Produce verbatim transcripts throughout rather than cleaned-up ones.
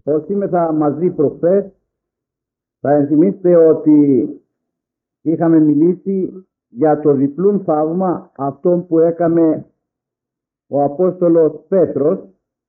Όσοι ήμεθα μαζί προχθές, θα ενθυμίστε ότι είχαμε μιλήσει για το διπλούν θαύμα αυτόν που έκαμε ο Απόστολος Πέτρος,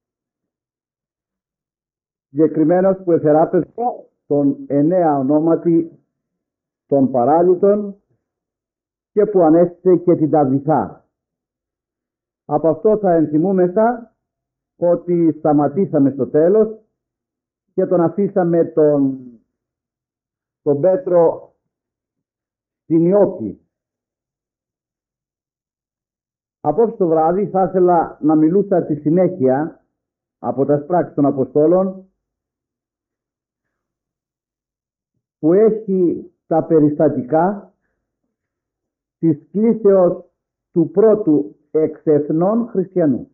συγκεκριμένος που εθεράπευσε τον εννέα ονόματι των παράλυτων και που ανέστησε και την Ταβιθά. Από αυτό θα ενθυμούμεθα ότι σταματήσαμε στο τέλος και τον αφήσαμε τον, τον Πέτρο στην Ιώπη. Απόψε το βράδυ θα ήθελα να μιλούσα στη συνέχεια από τα πράξεις των Αποστόλων, που έχει τα περιστατικά της κλήσεως του πρώτου εξεθνών χριστιανού.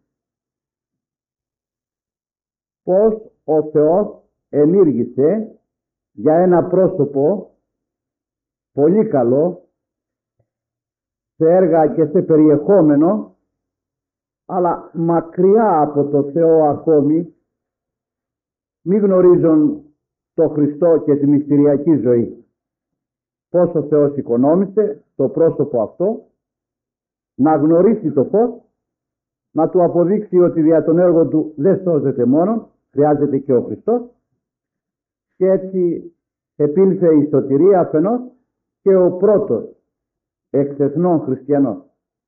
Πώς ο Θεός ενήργησε για ένα πρόσωπο πολύ καλό σε έργα και σε περιεχόμενο, αλλά μακριά από το Θεό ακόμη, μη γνωρίζουν το Χριστό και τη μυστηριακή ζωή. Πώς ο Θεός οικονόμησε το πρόσωπο αυτό να γνωρίσει το φως, να του αποδείξει ότι δια τον έργο του δεν σώζεται μόνο, χρειάζεται και ο Χριστός, και έτσι επήλθε η σωτηρία αφενός και ο πρώτος εξ εθνών χριστιανός.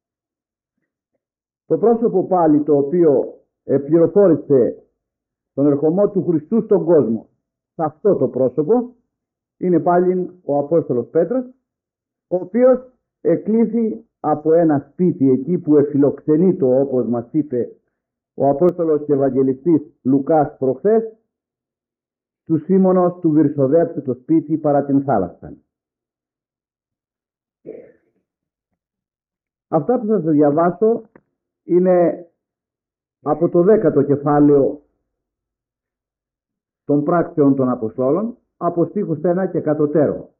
Το πρόσωπο πάλι το οποίο πληροφόρησε τον ερχομό του Χριστού στον κόσμο, σε αυτό το πρόσωπο είναι πάλι ο Απόστολος Πέτρος, ο οποίος εκλήθη από ένα σπίτι εκεί που εφιλοξενείτο, όπως μας είπε ο Απόστολος και Ευαγγελιστής Λουκάς προχθές, του Σίμωνος του Βυρσοδέπτου το σπίτι παρά την θάλασσα. Αυτά που θα σας διαβάσω είναι από το δέκατο κεφάλαιο των πράξεων των Αποστόλων, από στίχους ένα και κατωτέρω.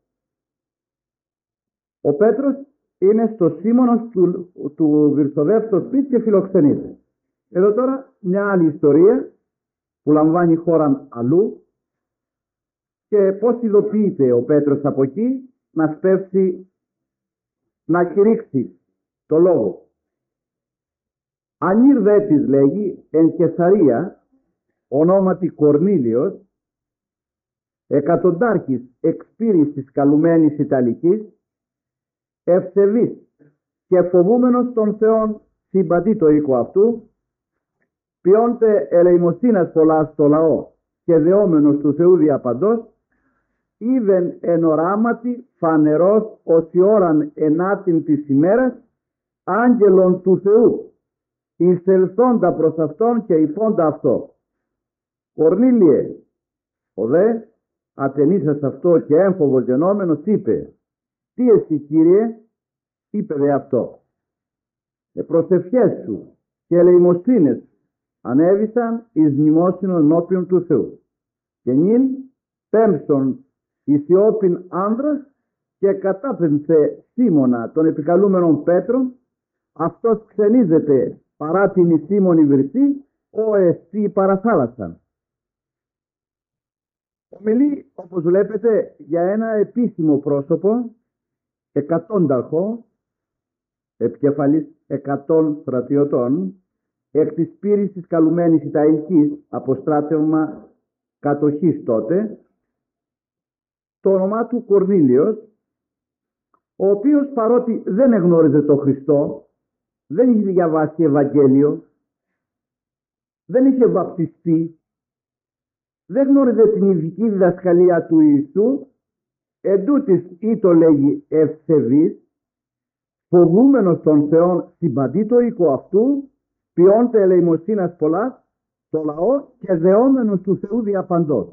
Ο Πέτρος είναι στο Σίμωνος του, του Βυρσοδέπτου σπίτι και φιλοξενείται. Εδώ τώρα μια άλλη ιστορία που λαμβάνει χώρα αλλού και πώς ειδοποιείται ο Πέτρος από εκεί να σπεύσει να κηρύξει το λόγο. Ανήρ δε της λέγει εν Κεσαρία ονόματι Κορνήλιος, εκατοντάρχης εξπύρης της καλουμένης Ιταλικής, ευσεβής και φοβούμενος των Θεών συμπατεί το οίκο αυτού, ποιόντε ελεημοσύνας πολλά στο λαό και δεόμενος του Θεού διαπαντός, είδεν εν οράματι φανερός ως η ώραν ενάτην της ημέρας άγγελον του Θεού, εισελθόντα προς αυτόν και υπόντα αυτό. Κορνήλιε, ο δε ατενίσας αυτό και έμφοβος γενόμενος είπε, τι εσύ Κύριε, είπε δε αυτό. Ε, προσευχές σου και ελεημοσύνες ανέβησαν εις μνημόσυνον ενώπιον του Θεού. Και νυν πέμψον εις Ιώπην άνδρας και κατάπεμψε Σίμωνα των επικαλούμενων Πέτρων, αυτός ξενίζεται παρά την εις Σίμωνη βυρσή, ο εστί παραθάλασσαν. Ομιλεί, όπως βλέπετε, για ένα επίσημο πρόσωπο, εκατόνταρχο, επικεφαλής εκατόν στρατιωτών, εκ της πύρης της καλουμένης Ιταλικής από στράτευμα κατοχής τότε, το όνομά του Κορνήλιος, ο οποίος παρότι δεν εγνώριζε τον Χριστό, δεν είχε διαβάσει Ευαγγέλιο, δεν είχε βαπτιστεί, δεν γνώριζε την ειδική διδασκαλία του Ιησού, εντούτοις ή το λέγει ευσεβής, φοβούμενος των Θεών συμπαντεί το οίκο αυτού, ποιόντε ελεημοσύνας πολλά το λαό και δεόμενος του Θεού διαπαντός.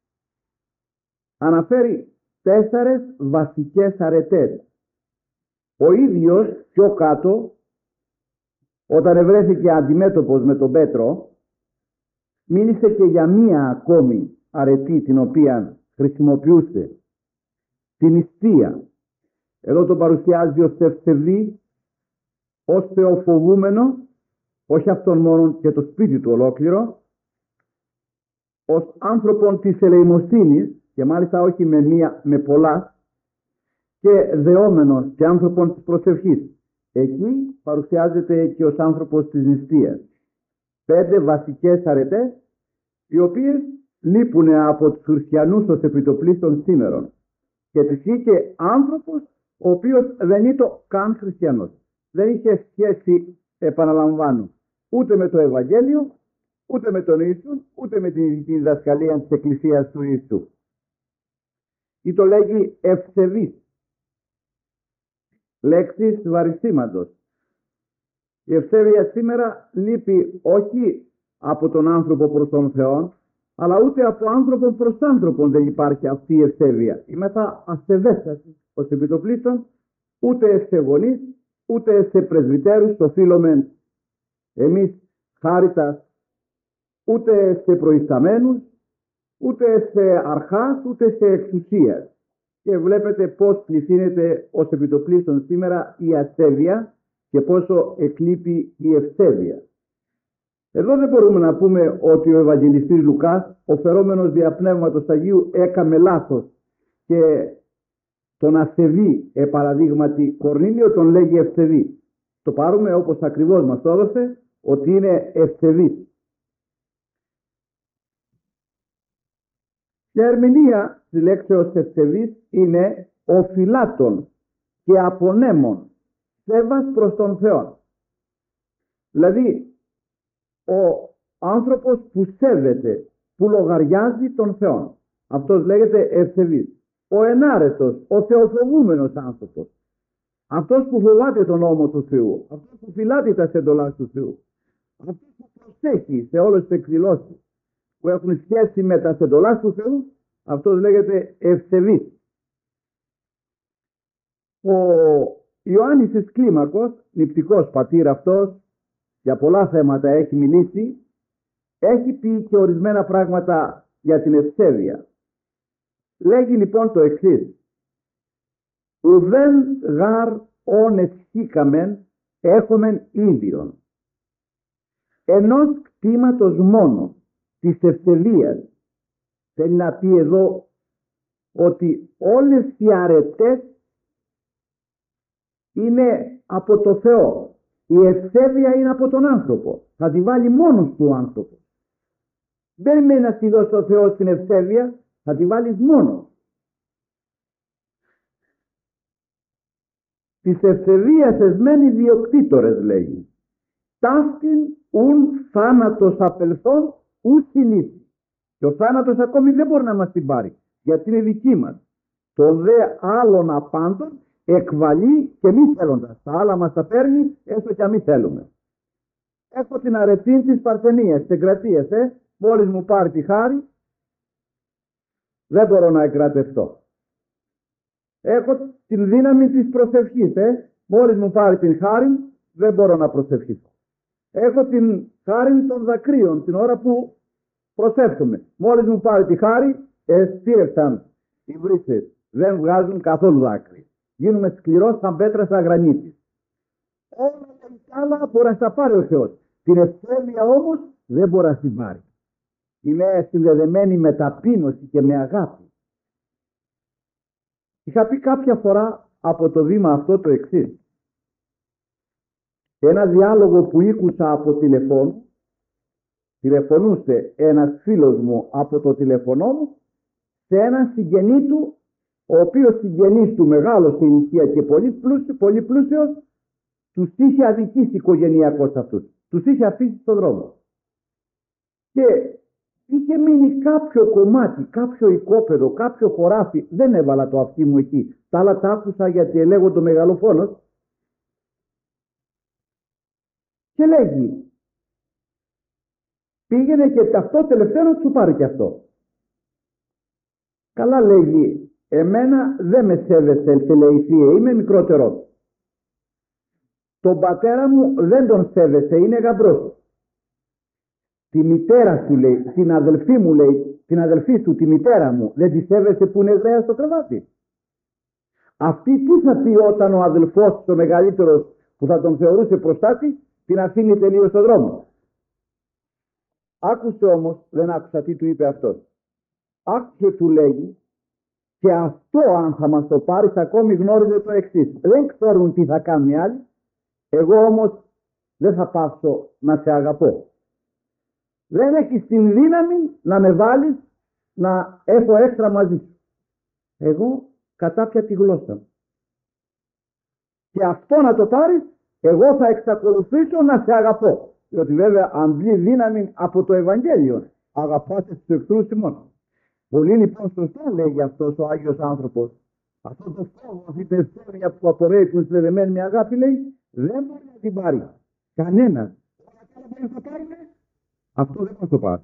Αναφέρει τέσσερες βασικές αρετές. Ο ίδιος πιο κάτω, όταν ευρέθηκε αντιμέτωπος με τον Πέτρο, μίλησε και για μία ακόμη αρετή την οποία χρησιμοποιούσε, την νηστεία. Εδώ το παρουσιάζει ως ευσεβή, ως θεοφοβούμενο, όχι αυτόν μόνο και το σπίτι του ολόκληρο, ως άνθρωπον της ελεημοσύνης, και μάλιστα όχι με μία, με πολλά, και δεόμενος και άνθρωπον της προσευχής. Εκεί παρουσιάζεται και ως άνθρωπος της νηστείας. Πέντε βασικές αρετές, οι οποίες λείπουν από τους χριστιανούς ως επιτοπλίστων σήμερον. Και τις είχε άνθρωπος ο οποίος δεν ήταν καν χριστιανός. Δεν είχε σχέση, επαναλαμβάνω, ούτε με το Ευαγγέλιο, ούτε με τον Ιησού, ούτε με την διδασκαλία της Εκκλησίας του Ιησού. Ή το λέγει ευσεβής, λέξης βαριστήματος. Η ευσέβεια σήμερα λείπει όχι από τον άνθρωπο προς τον Θεό, αλλά ούτε από άνθρωπο προς άνθρωπον δεν υπάρχει αυτή η ευσέβεια. Είμεθα ασεβέστατοι ως επιτοπλίστων, ούτε σε γονείς, ούτε σε πρεσβυτέρους, το οφείλουμε εμείς χάριτας, ούτε σε προϊσταμένους, ούτε σε αρχάς, ούτε σε εξουσίας. Και βλέπετε πώς πληθύνεται ως επιτοπλίστων σήμερα η ασέβεια και πόσο εκλείπει η ευσέβεια. Εδώ δεν μπορούμε να πούμε ότι ο Ευαγγελιστής Λουκάς, ο φερόμενος δια Πνεύματος Αγίου, έκαμε λάθος και τον ασεβή, ε, παραδείγματι Κορνήλιο, τον λέγει ευσεβή. Το πάρουμε όπως ακριβώς μας το έδωσε, ότι είναι ευσεβής. Η ερμηνεία της λέξεως ευσεβής είναι οφειλάτων και απονέμων, σέβας προς τον Θεό. Δηλαδή, ο άνθρωπος που σέβεται, που λογαριάζει τον Θεό. Αυτός λέγεται ευσεβής. Ο ενάρετος, ο θεοφοβούμενος άνθρωπος. Αυτός που φοβάται τον νόμο του Θεού. Αυτός που φυλάτει τα εντολάς του Θεού. Αυτός που προσέχει σε όλες τις εκδηλώσεις που έχουν σχέση με τα εντολάς του Θεού. Αυτός λέγεται ευσεβής. Ο Ιωάννης της Κλίμακος, νηπτικός πατήρ αυτός, για πολλά θέματα έχει μιλήσει, έχει πει και ορισμένα πράγματα για την ευσέβεια. Λέγει λοιπόν το εξής: ουδέν γάρ όν εσχήκαμεν έχομεν ίδιον. Ενός κτήματος μόνο της ευσεβίας. Θέλει να πει εδώ ότι όλες οι αρετές είναι από το Θεό. Η ευσέβεια είναι από τον άνθρωπο. Θα τη βάλει μόνος του ο άνθρωπος. Δεν μένει να τη δώσει ο Θεός την ευσέβεια, θα τη βάλεις μόνος. Της ευσεβίας εσμένοι διοκτήτορες, λέγει. Ταύτην ουν θάνατος απελθόν ου συνήθι. Και ο θάνατος ακόμη δεν μπορεί να μας την πάρει, γιατί είναι δική μας. Το δε άλλον απάντων εκβαλεί και μη θέλοντας. Τα άλλα μας τα παίρνει, έστω και αν μη θέλουμε. Έχω την αρετή της Παρθενίας, της εγκρατείας, ε. Μόλις μου πάρει τη χάρη, δεν μπορώ να εγκρατευτώ. Έχω την δύναμη της προσευχής, ε. Μόλις μου πάρει την χάρη, δεν μπορώ να προσευχηθώ. Έχω την χάρη των δακρύων, την ώρα που προσεύχομαι. Μόλις μου πάρει τη χάρη, εστίρευσαν οι βρύσες. Δεν βγάζουν καθόλου δάκρυ. Γίνουμε σκληρός σαν πέτρα σαν γρανίτη. Όλα τα άλλα μπορεί να τα πάρει ο Θεός. Την ευσέβεια όμως δεν μπορεί να την πάρει. Είναι συνδεδεμένη με ταπείνωση και με αγάπη. Είχα πει κάποια φορά από το βήμα αυτό το εξής. Ένα διάλογο που ήκουσα από τηλεφώνου, τηλεφωνούσε ένας φίλος μου από το τηλεφωνό μου σε έναν συγγενή του, ο οποίος συγγενής του μεγάλος στην ηλικία και πολύ πλούσιος, πολύ πλούσιος, τους είχε αδικήσει οικογενειακώς αυτούς. Τους είχε αφήσει στον δρόμο. Και είχε μείνει κάποιο κομμάτι, κάποιο οικόπεδο, κάποιο χωράφι. Δεν έβαλα το αυτί μου εκεί. Τα άλλα τα άκουσα γιατί ελέγω το μεγαλοφόνος. Και λέγει, πήγαινε και αυτό τελευταίο να σου πάρει και αυτό. Καλά, λέγει, εμένα δεν με σέβεσαι, σε λέει, θεία, είμαι μικρότερος. Τον πατέρα μου δεν τον σέβεσαι, είναι γαμπρός. Τη μητέρα σου, λέει, την αδελφή μου, λέει, την αδελφή σου, τη μητέρα μου, δεν τη σέβεσαι που είναι Εβραία στο κρεβάτι. Αυτή τι θα πει όταν ο αδελφός, ο μεγαλύτερος, που θα τον θεωρούσε προστάτη, την αφήνει τελείως στον δρόμο. Άκουσε όμως, δεν άκουσα τι του είπε αυτός. Άκουσε, του λέγει, και αυτό αν θα μας το πάρεις ακόμη γνώριζε το εξής. Δεν ξέρουν τι θα κάνουν οι άλλοι, εγώ όμως δεν θα πάψω να σε αγαπώ. Δεν έχεις την δύναμη να με βάλεις να έχω έξτρα μαζί σου. Εγώ κατάπια τη γλώσσα μου. Και αυτό να το πάρεις, εγώ θα εξακολουθήσω να σε αγαπώ. Διότι βέβαια αντλεί δύναμη από το Ευαγγέλιο. Αγαπάτε τους εχθρούς ημών. Πολύ λοιπόν σωστά λέγει αυτός ο Άγιος άνθρωπος. Αυτό το φόβο, αυτή την ευθέρεια που απορρέει που είναι συνδεδεμένη με αγάπη, λέει, δεν μπορεί να την πάρει κανένας. Όλα τα άλλα μπορεί να τα πάρει, αυτό δεν μας το πάρει.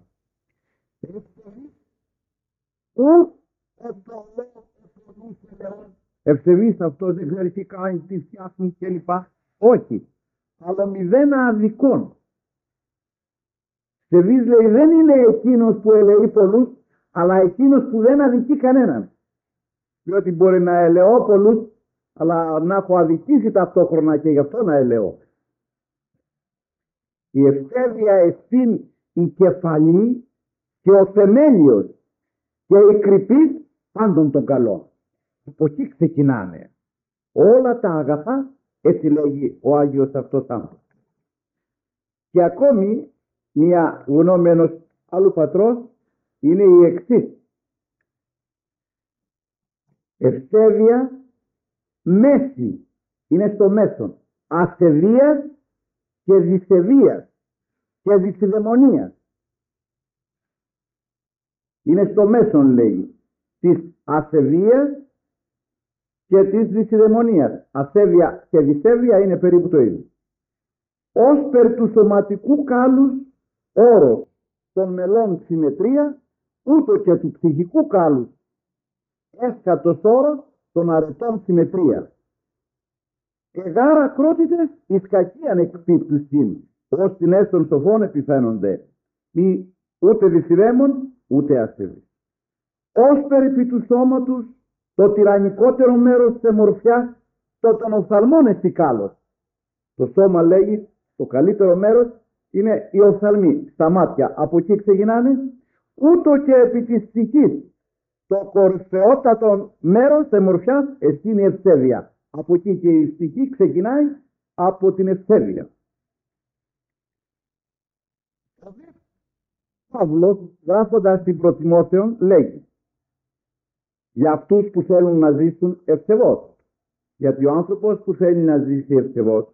Ευσεβής αυτός, δεν ξέρει τι κάνει, τι φτιάχνουν κλπ. Όχι. Αλλά μηδένα αδικών. Ευσεβής λέει δεν είναι εκείνος που ελεεί πολλούς, αλλά εκείνος που δεν αδικεί κανέναν. Διότι μπορεί να ελεώ πολλούς, αλλά να έχω αδικήσει ταυτόχρονα και γι' αυτό να ελεώ. Η ευσέβεια εστίν η κεφαλή και ο θεμέλιος και η κρυπής πάντων των καλών. Από εκεί ξεκινάνε όλα τα αγαθά, έτσι λέγει ο Άγιος αυτός άνθρωπος. Και ακόμη μια γνώμη ενός άλλου πατρός είναι η εξής. Ευσέβεια μέση, είναι στο μέσον, ασεβίας και δυσεβίας και δυσιδαιμονίας. Είναι στο μέσον, λέει, της ασεβίας και της δυσιδαιμονίας. Ασέβεια και δυσέβεια είναι περίπου το ίδιο. Ως περ του σωματικού κάλους όρος των μελών συμμετρία, ούτω και του ψυχικού κάλους έσκατος όρος των αρετών συμμετρία. Εγάρα ακρότητες εις κακίαν εκπίπτουσιν, ως την έστων σοφών επιφαίνονται, μη ούτε δυσιδαίμων ούτε ασεβής. Ως περί του σώματος το τυραννικότερο μέρος της εμορφιάς το των οφθαλμών εστικάλος. Το σώμα, λέγει, το καλύτερο μέρος είναι οι οφθαλμοί στα μάτια. Από εκεί ξεκινάνε. Ούτω και επί της ψυχής το κορυφαιότατο μέρος της εμορφιάς εστίν η ευσέβεια. Από εκεί και η ψυχή ξεκινάει από την ευσέβεια. Ο Παύλος, γράφοντας την προς Τιμόθεον, λέγει για αυτούς που θέλουν να ζήσουν ευσεβώς. Γιατί ο άνθρωπος που θέλει να ζήσει ευσεβώς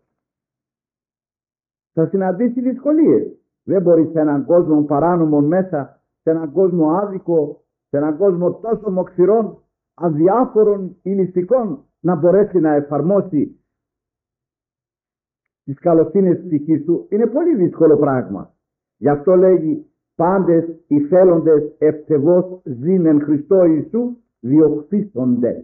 θα συναντήσει δυσκολίες. Δεν μπορεί σε έναν κόσμο παράνομο μέσα, σε έναν κόσμο άδικο, σε έναν κόσμο τόσο μοξυρών, αδιάφορων ηλιστικών, να μπορέσει να εφαρμόσει τις καλοσύνες της ψυχής του. Είναι πολύ δύσκολο πράγμα. Γι' αυτό λέγει πάντες οι θέλοντες ευσεβώς ζήν εν Χριστώ Ιησού διοχθήσονται.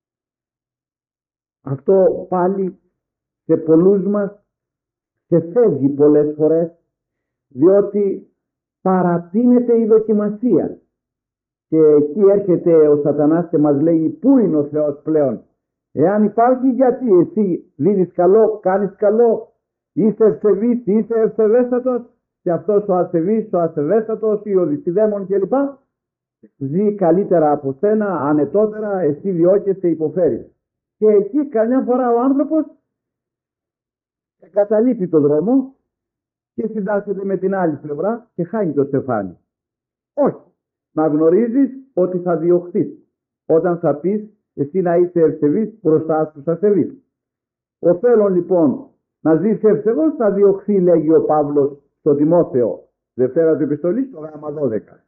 Αυτό πάλι σε πολλούς μας σε φεύγει πολλές φορές, διότι παρατείνεται η δοκιμασία. Και εκεί έρχεται ο Σατανάς και μας λέει πού είναι ο Θεός πλέον. Εάν υπάρχει, γιατί εσύ δίνεις καλό, κάνεις καλό, είσαι ευσεβής, είσαι ευσεβέστατος, και αυτός ο ασεβής, ο ασεβέστατος ή ο δυσιδαίμων κλπ. Ζει καλύτερα από σένα, ανετότερα, εσύ διώκεσαι, υποφέρεις. Και εκεί καμιά φορά ο άνθρωπος εγκαταλείπει τον δρόμο και συντάσσεται με την άλλη πλευρά και χάνει το στεφάνι. Όχι. Να γνωρίζεις ότι θα διωχθείς όταν θα πεις εσύ να είσαι ευσεβής μπροστά στους ασεβείς. Ο θέλων λοιπόν να ζεις ευσεβώς θα διωχθεί, λέγει ο Παύλος στο Τιμόθεο, Δευτέρα του Επιστολή, στο γράμμα δώδεκα.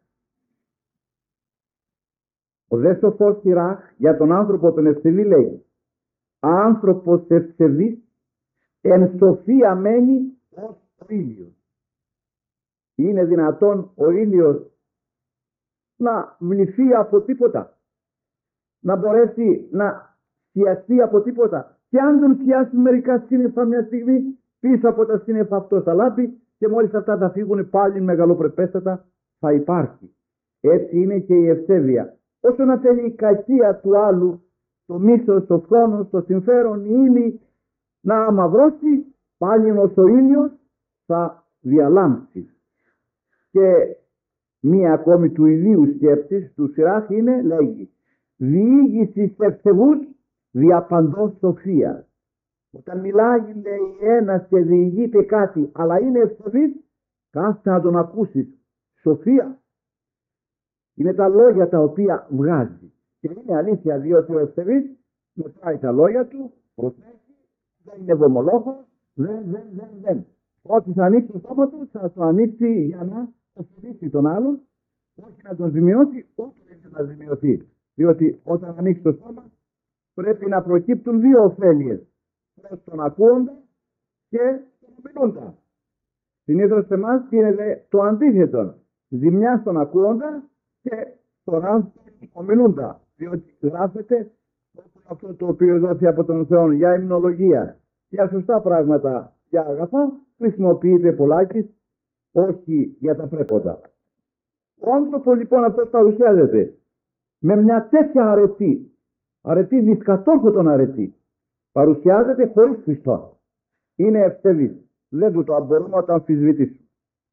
Ο δε σοφός Σιράχ για τον άνθρωπο τον ευσεβή λέει άνθρωπος ευσεβής εν σοφία μένει ως ο ήλιος. Είναι δυνατόν ο ήλιος να μνηθεί από τίποτα, να μπορέσει να θειαστεί από τίποτα? Και αν τον θειάσει μερικά σύννεφα μια στιγμή, πίσω από τα σύννεφα αυτό θα λάπει και μόλις αυτά θα φύγουν πάλι μεγαλοπρεπέστατα θα υπάρχει. Έτσι είναι και η ευσέβεια. Όσο να θέλει η κακία του άλλου, το μίσος, το φθόνος, το συμφέρον, η ύλη να αμαυρώσει, πάλι ως ο ήλιος θα διαλάμψει. Και μία ακόμη του ιδίου σκέψης του Σιράχ είναι, λέγει, διήγηση ευσεβούς διαπαντός σοφία. Όταν μιλάει, λέει, ένας και διηγείται κάτι, αλλά είναι ευσεβής, κάθεται να τον ακούσεις. Σοφία είναι τα λόγια τα οποία βγάζει. Και είναι αλήθεια, διότι ο ευσεβής μετράει τα λόγια του, προσέχει, δεν είναι βομολόγος, δεν, δεν, δεν, δεν. Ό,τι θα ανοίξει το στόμα του, θα το ανοίξει για να ωφελήσει τον άλλον, όχι να τον ζημιώσει, ούτε να ζημιωθεί. Διότι όταν ανοίξει το στόμα, πρέπει να προκύπτουν δύο ωφέλειες. Προς τον ακούοντα και τον ομιλούντα. Συνήθως σε εμάς γίνεται το αντίθετο. Ζημιά στον ακούοντα και στον ομιλούντα. Διότι γράφεται αυτό το οποίο δόθηκε από τον Θεό για υμνολογία, για σωστά πράγματα, για αγαθά, χρησιμοποιείται πολλάκις, όχι για τα πρέποντα. Ο άνθρωπος λοιπόν αυτός παρουσιάζεται με μια τέτοια αρετή, αρετή δυσκατόρθωτον αρετή, παρουσιάζεται χωρίς Χριστό. Είναι ευσεβής. Δεν του το μπορούμε να το αμφισβητήσουμε.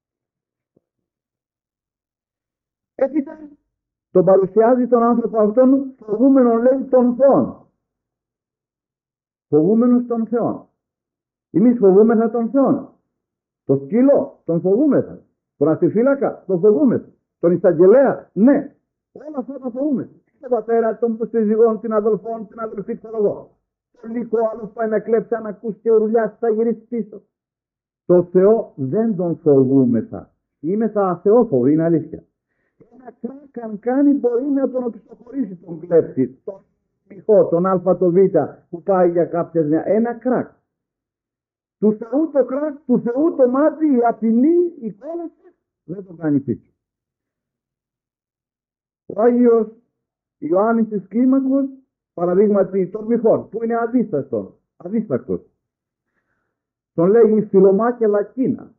Έτσι τον παρουσιάζει τον άνθρωπο αυτόν φοβούμενο, λέει, των Θεών. Φοβούμενος των Θεών. Εμείς φοβούμεθα των Θεών. Το σκύλο τον φοβούμεθα. Τον αστιφύλακα τον φοβούμεθα. Τον εισαγγελέα, ναι. Όλα αυτά τα φοβούμεθα. Τον πατέρα, τον σύζυγον, την αδελφόν, την αδελφή, ξέρω εγώ. Το λύκο, άλλος πάει να κλέψει, αν ακούσει και ουρλιάσει, θα γυρίσει πίσω. Το Θεό δεν τον φοβούμεθα. Είμαι θα αθεόφοβοι, είναι αλήθεια. Ένα κράκ αν κάνει μπορεί να τον οπισθοχωρήσει τον κλέψει. Τον μυχό, τον α, το β που πάει για κάποια μια. Ένα κράκ. Του Θεού το κράκ, του Θεού το μάτι, η απειλή, η κόλαση δεν τον κάνει πίσω. Ο Άγιος Ιωάννης της Κλίμακος, παραδείγματι των μυχών, που είναι αδίσταστος, αδίστακτος. Τον λέγει Φιλωμά και Λακίνα.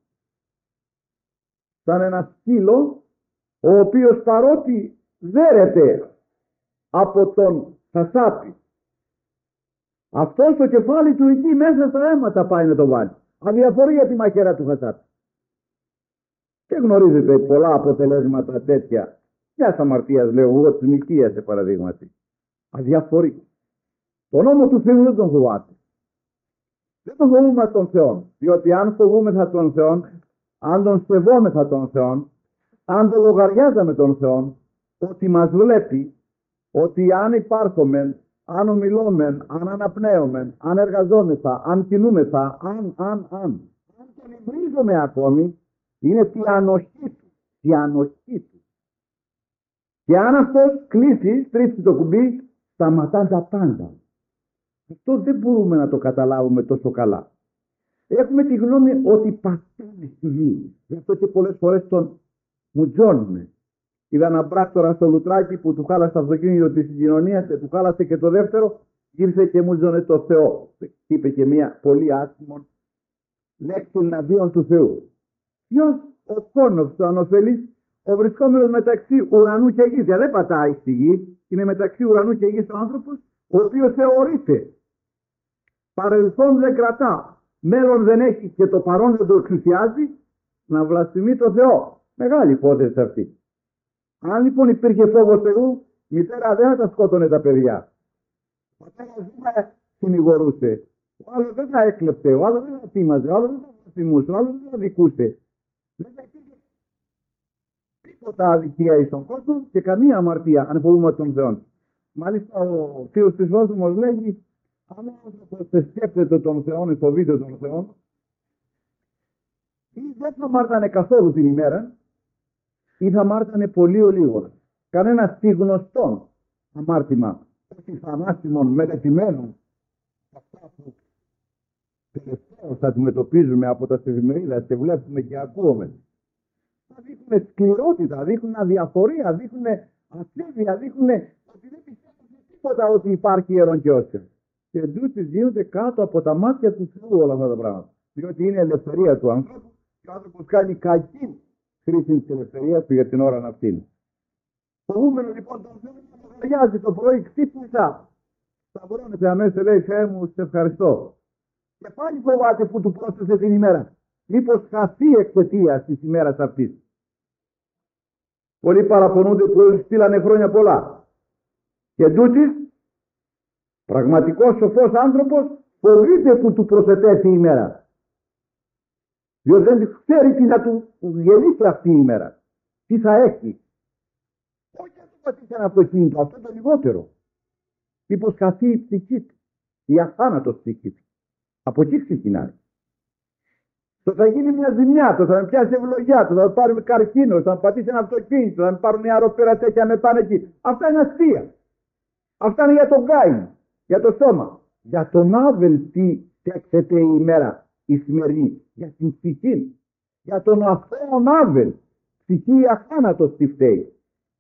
Σαν ένα σκύλο, ο οποίος παρότι δέρεται από τον χασάπι, αυτό στο κεφάλι του εκεί μέσα στα αίματα πάει να το βάλει. Αδιαφορεί για τη μαχαίρα του χασάπι. Και γνωρίζετε πολλά αποτελέσματα τέτοια. Μια αμαρτίας, λέω εγώ, της Μικίας, σε παραδείγματι. Αδιαφορεί. Τον νόμο του Θεού δεν τον φοβάται. Δεν τον φοβούμε τον Θεό. Διότι αν φοβούμεθα τον Θεό, αν τον σεβόμεθα τον Θεό, αν τον λογαριάζαμε τον Θεό, ότι μας βλέπει, ότι αν υπάρχομεν, αν ομιλόμεν, αν αναπνέομεν, αν εργαζόμεθα, αν κινούμεθα, αν, αν, αν, αν τον υβρίζομαι ακόμη, είναι τη ανοχή του, τη ανοχή του. Και αν αυτός κλείσει, στρίψει το κουμπί, σταματά τα πάντα. Αυτό δεν μπορούμε να το καταλάβουμε τόσο καλά. Έχουμε τη γνώμη ότι πατάμε στη γη. Γι' αυτό και πολλές φορές τον μουτζώνουμε. Είδα έναν πράκτορα στο Λουτράκι που του χάλασε το αυτοκίνητο της συγκοινωνίας και του χάλασε και το δεύτερο, γύρισε και μουτζώνε το Θεό. Είπε και μια πολύ άσχημον λέξη εναντίον του Θεού. Ποιος ο κόνος του ανωφελής, ο βρισκόμενος μεταξύ ουρανού και γης, δεν πατάει στη γη, είναι μεταξύ ουρανού και γης ο άνθρωπος, ο οποίος θεωρείται. Παρελθόν δεν κρατά, μέλλον δεν έχει και το παρόν δεν το εξουσιάζει, να βλασφημεί το Θεό. Μεγάλη υπόθεση αυτή. Αν λοιπόν υπήρχε φόβος Θεού, η μητέρα δεν θα τα σκότωνε τα παιδιά. Ο πατέρας δεν θα συνηγορούσε. Ο άλλος δεν θα έκλεπτε, ο άλλος δεν θα τίμαζε, ο άλλος δεν θα βλασφημούσε, ο άλλος δεν θα δικούσε. Δεν θα υπήρχε τίποτα αδικία εις τον κόσμο και καμία αμαρτία αν φοβούμε τον Θεό. Μάλιστα ο θείος της Σώσιμος λέγει, αν ο άνθρωπος σκέπτεται τον Θεό, φοβείται τον Θεό, ή δεν θα μάρτανε καθόλου την ημέρα, ή θα μάρτανε πολύ ο λίγο. Κανένα στιγνωστόν αμάρτημα, όχι θανάσιμων μελετημένων, αυτά που τελευταίως αντιμετωπίζουμε από τα εφημερίδα και βλέπουμε και ακούμε. Θα δείχνουν σκληρότητα, δείχνουν αδιαφορία, δείχνουν ασέβεια, δείχνουν ότι δεν πιστεύουν τίποτα ότι υπάρχει ιερόν και όσιο. Και εντούτοις γίνονται κάτω από τα μάτια του Θεού όλα αυτά τα πράγματα. Διότι είναι ελευθερία του άνθρωπου και ο άνθρωπος κάνει κακή χρήση της ελευθερίας του για την ώρα αυτήν. Φοβούμενο λοιπόν τον Θεό να λογαριάζει το πρωί, ξύπνησα. Σταυρώνεται αμέσως, λέει, Θεέ μου, σε ευχαριστώ. Και πάλι φοβάται που του πρόσθεσε την ημέρα. Μήπως χαθεί εξαιτίας της ημέρας αυτής. Πολλοί παραπονούνται που στείλανε χρόνια πολλά. Και εντούτοις, πραγματικός σοφός άνθρωπος φοβείται που του προσετέθη η ημέρα. Διότι δεν ξέρει τι θα του γεννήσει αυτή η ημέρα. Τι θα έχει. Όχι να του πατήσει ένα αυτοκίνητο, αυτό το λιγότερο. Μήπως χαθεί η ψυχή του. Η αθάνατος ψυχή του. Από εκεί ξεκινάει. Το θα γίνει μια ζημιά, το θα με πιάσει ευλογιά, το θα με πάρει καρκίνο, θα με πατήσει ένα αυτοκίνητο, θα με πάρουν οι αεροπέρατες και θα με πάνε εκεί. Αυτά είναι αστεία. Αυτά είναι για τον Κάιν, για το σώμα. Για τον Άβελ τι τέξεται η ημέρα η σημερινή, για την ψυχή. Για τον αθώο Άβελ, ψυχή αθάνατος τι φταίει.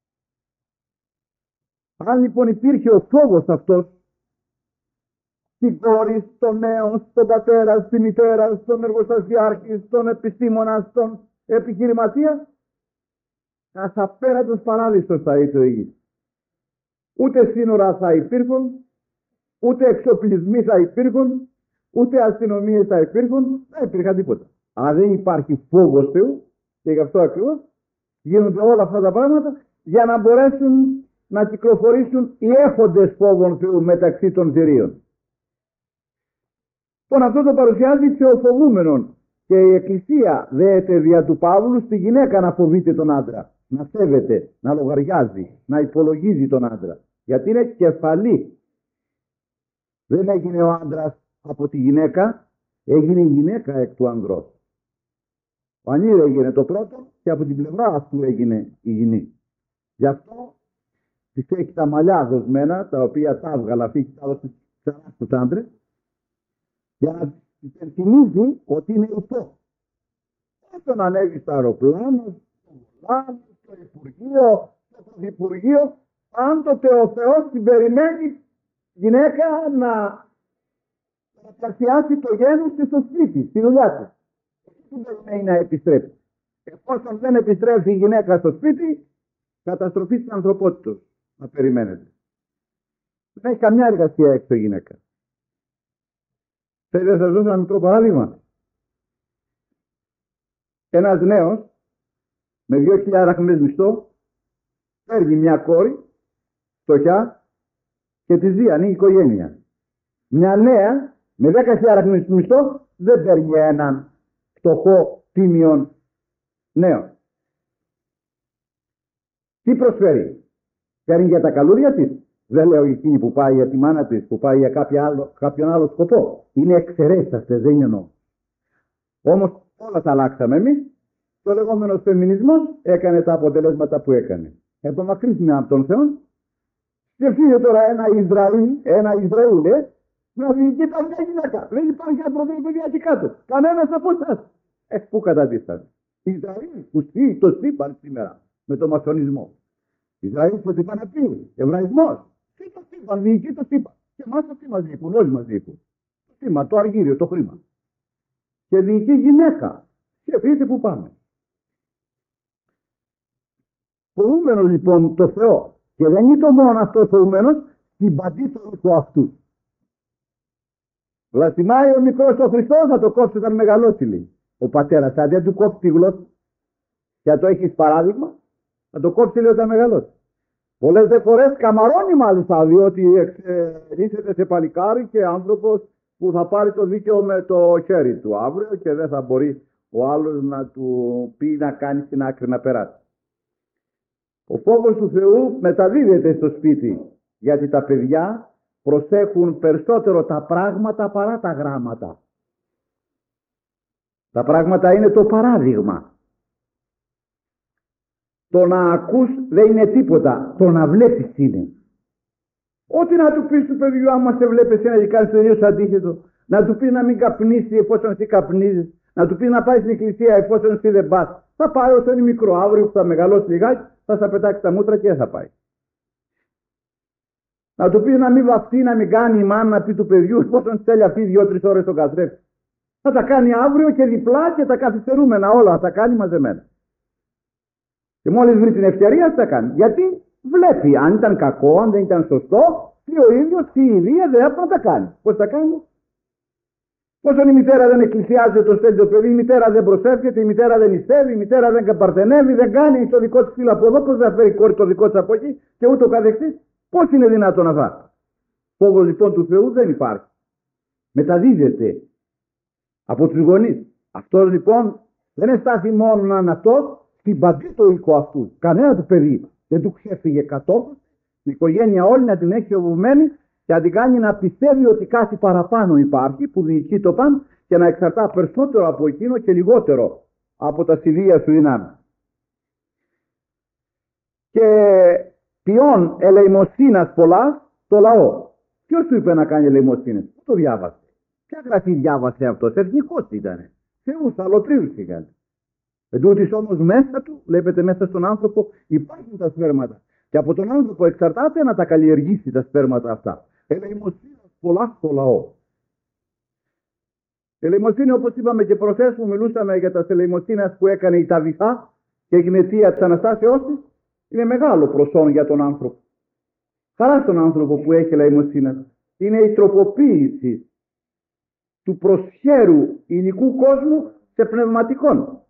Αν λοιπόν υπήρχε ο φόβος αυτός, στην κόρη, στον νέο, στον πατέρα, στη μητέρα, στον εργοστασιάρχη, στον επιστήμονα, στον επιχειρηματία, ας απέραντος παράδεισος θα ήταν η γη. Ούτε σύνορα θα υπήρχουν, ούτε εξοπλισμοί θα υπήρχουν, ούτε αστυνομίες θα υπήρχουν, δεν υπήρχαν τίποτα. Αν δεν υπάρχει φόβος Θεού, και γι' αυτό ακριβώς γίνονται όλα αυτά τα πράγματα, για να μπορέσουν να κυκλοφορήσουν οι έχοντες φόβων Θεού μεταξύ των θηρίων. Λοιπόν, αυτό το παρουσιάζει θεοφοβούμενον, και η Εκκλησία δέεται δια του Παύλου στη γυναίκα να φοβείται τον άντρα, να σέβεται, να λογαριάζει, να υπολογίζει τον άντρα, γιατί είναι κεφαλή. Δεν έγινε ο άντρας από τη γυναίκα, έγινε η γυναίκα εκ του ανδρός. Ο ανήρ έγινε το πρώτο και από την πλευρά αυτού έγινε η γυνή. Γι' αυτό της έχει τα μαλλιά δοσμένα, τα οποία τα έβγαλα αυτή και τα έδωσε στους άντρες, για να υπενθυμίζει ότι είναι υπό. Όταν ανέβει στο αεροπλάνο, στο βουλάνο, στο Υπουργείο, στο Πρωθυπουργείο, πάντοτε ο Θεός την περιμένει γυναίκα να πλασιάσει το γένος της στο σπίτι, στη δουλειά της. Δεν περιμένει να επιστρέψει. Εφόσον δεν επιστρέφει η γυναίκα στο σπίτι, καταστροφή της ανθρωπότητας να περιμένετε. Δεν έχει καμιά εργασία έξω η γυναίκα. Θέλετε να σας δώσω ένα μικρό παράδειγμα. Ένας νέος με δύο χιλιάδες δραχμές μισθό παίρνει μια κόρη, φτωχιά, και τη ζει, ανοίγει οικογένεια. Μια νέα με δέκα χιλιάδες δραχμές μισθό δεν παίρνει έναν φτωχό τίμιον νέο. Τι προσφέρει? Παίρνει για τα καλούρια της? Δεν λέω εκείνη που πάει για τη μάνα της, που πάει για κάποιο άλλο, κάποιον άλλο σκοπό. Είναι εξαιρέσεις αυτές, δεν είναι νόμο. Όμως όλα τα αλλάξαμε εμείς. Το λεγόμενο φεμινισμός έκανε τα αποτελέσματα που έκανε. Επομακρύνουμε από τον Θεό. Σκεφτείτε τώρα ένα Ισραήλ, ένα Ισραήλ, ε, να διοικεί τα μια γυναίκα. Δεν υπάρχει ανθρωπίνη παιδιά εκεί κάτω. Κανένας από εσάς. Ε, πού καταντήσατε? Ισραήλ που στείλει το σύμπαν σήμερα με τον μασονισμό. Ισραήλ που τι πάνε να πει? Εβραϊσμός. Τι το σύμπαν, διοικεί το σύμπαν. Και εμάς το τι μας διοικούν, όλοι μας διοικούν. Το σύμπαν, το αργύριο, το χρήμα. Και διοικεί γυναίκα. Σκεφτείτε που πάμε. Φοβούμενος λοιπόν το Θεό. Και δεν είναι το μόνο αυτό φοβούμενος, συμπαντεί το οίκο αυτού. Βλαστημάει ο μικρός το Χριστό, θα το κόψει όταν μεγαλώσει, λέει. Ο πατέρας, αν δεν του κόψει τη γλώσσα, και αν το έχεις παράδειγμα, θα το κόψει, λέει, όταν μεγαλώσει. Πολλές δε φορές καμαρώνει μάλιστα, διότι εξελίσσεται σε παλικάρι και άνθρωπος που θα πάρει το δίκαιο με το χέρι του αύριο και δεν θα μπορεί ο άλλος να του πει να κάνει στην άκρη να περάσει. Ο φόβος του Θεού μεταδίδεται στο σπίτι, γιατί τα παιδιά προσέχουν περισσότερο τα πράγματα παρά τα γράμματα. Τα πράγματα είναι το παράδειγμα. Το να ακούς δεν είναι τίποτα, το να βλέπεις είναι. Ό,τι να του πεις του παιδιού, άμα σε βλέπεις ένα και κάνεις το ίδιο αντίθετο, να του πεις να μην καπνίσει εφόσον εσύ καπνίζεις, να του πεις να πάει στην εκκλησία εφόσον εσύ δεν πας, θα πάει όσο είναι μικρό, αύριο που θα μεγαλώσει λιγάκι, θα σα πετάξει τα μούτρα και δεν θα πάει. Να του πεις να μην βαφτεί, να μην κάνει η μάνα να πει του παιδιού, εφόσον θέλει αυτή δύο-τρεις ώρες τον καθρέφτη. Θα τα κάνει αύριο και διπλά και τα καθυστερούμενα όλα, θα τα κάνει μαζεμένα. Και μόλις βρει την ευκαιρία, θα τα κάνει. Γιατί βλέπει αν ήταν κακό, αν δεν ήταν σωστό, τι ο ίδιος, τι η ίδια δεν έπρεπε να τα κάνει. Πώς τα κάνει? Πόσο η μητέρα δεν εκκλησιάζεται το στέλνει το παιδί, η μητέρα δεν προσεύχεται, η μητέρα δεν νηστεύει, η μητέρα δεν καπαρτενεύει, δεν κάνει το δικό της φύλλο από εδώ, πώς θα φέρει η κόρη το δικό της από εκεί και ούτω καθεξής. Πώς είναι δυνατόν αυτά? Φόβος λοιπόν του Θεού δεν υπάρχει. Μεταδίδεται από τους γονείς. Αυτός λοιπόν δεν εστάθη μόνο να είναι αυτό, στην παντή το οίκο αυτού. Κανένα του παιδί δεν του ξέφυγε κατόπιν, την οικογένεια όλη να την έχει οβουμένη και να την κάνει να πιστεύει ότι κάτι παραπάνω υπάρχει που διοικεί το παν και να εξαρτά περισσότερο από εκείνο και λιγότερο από τα συνδύα σου δυνάμει. Και ποιον ελεημοσύνας πολλά το λαό. Ποιος του είπε να κάνει ελεημοσύνες? Πού το διάβασε? Ποια γραφή διάβασε αυτός? Εθνικός ήτανε. Θεούς αλωτρίους είχαν. Εν τούτης όμως μέσα του, βλέπετε μέσα στον άνθρωπο υπάρχουν τα σπέρματα. Και από τον άνθρωπο εξαρτάται να τα καλλιεργήσει τα σπέρματα αυτά. Ελεημοσύνης πολλά στο λαό. Ελεημοσύνη, όπως είπαμε και προχθές που μιλούσαμε για τα ελεημοσύνας που έκανε η Ταβιθά και έγινε αιτία της Αναστάσεώς της, είναι μεγάλο προσόν για τον άνθρωπο. Χαρά στον άνθρωπο που έχει ελεημοσύνη. Είναι η τροποποίηση του προσχέρου υλικού κόσμου σε πνευματικών.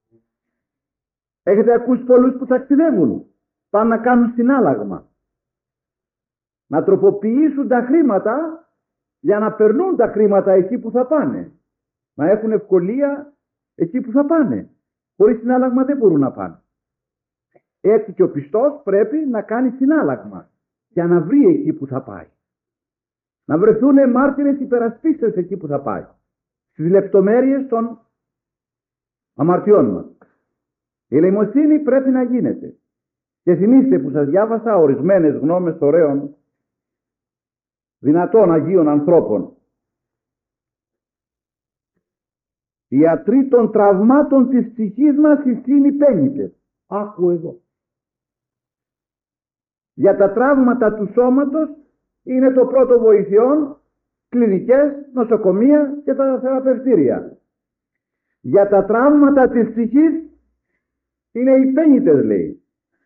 Έχετε ακούσει πολλούς που ταξιδεύουν, πάνε να κάνουν συνάλλαγμα, να τροποποιήσουν τα χρήματα για να περνούν τα χρήματα εκεί που θα πάνε, να έχουν ευκολία εκεί που θα πάνε. Χωρίς συνάλλαγμα δεν μπορούν να πάνε. Έτσι και ο πιστός πρέπει να κάνει συνάλλαγμα για να βρει εκεί που θα πάει. Να βρεθούν μάρτυρες υπερασπίστες εκεί που θα πάει. Στις λεπτομέρειες των αμαρτιών μας. Η ελεημοσύνη πρέπει να γίνεται. Και θυμίστε που σας διάβασα ορισμένες γνώμες ωραίων δυνατών Αγίων ανθρώπων. Οι ιατροί των τραυμάτων της ψυχής μας είναι υπένητες. Άκου εδώ. Για τα τραύματα του σώματος είναι το πρώτο βοηθειών, κλινικές, νοσοκομεία και τα θεραπευτήρια. Για τα τραύματα της ψυχής είναι υπένητες, λέει.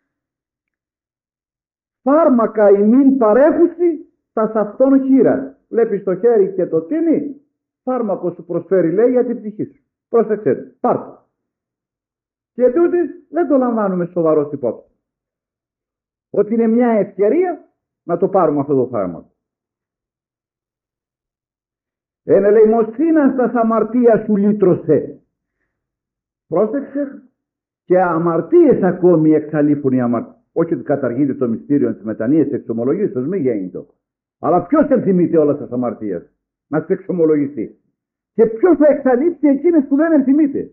Φάρμακα ημίν παρέχουσι τα σαυτών χείρα. Βλέπεις το χέρι και το τίνι, φάρμακο σου προσφέρει, λέει, για την ψυχή σου. Πρόσεξε, πάρ' το. Και τούτης δεν το λαμβάνουμε σοβαρό στην υπόψη. Ότι είναι μια ευκαιρία να το πάρουμε αυτό το φάρμακο. Εν ελεημοσύνας τας αμαρτίας σου λύτρωσε. Πρόσεξε, και αμαρτίες ακόμη εξαλείφουν οι αμαρτίες. Όχι ότι καταργείται το μυστήριο της μετανοίας της εξομολογήσεως, μη γίνεται. Αλλά ποιος ενθυμείται όλες τις αμαρτίες? Να τις εξομολογηθεί. Και ποιος θα εξαλείψει εκείνες που δεν ενθυμείται?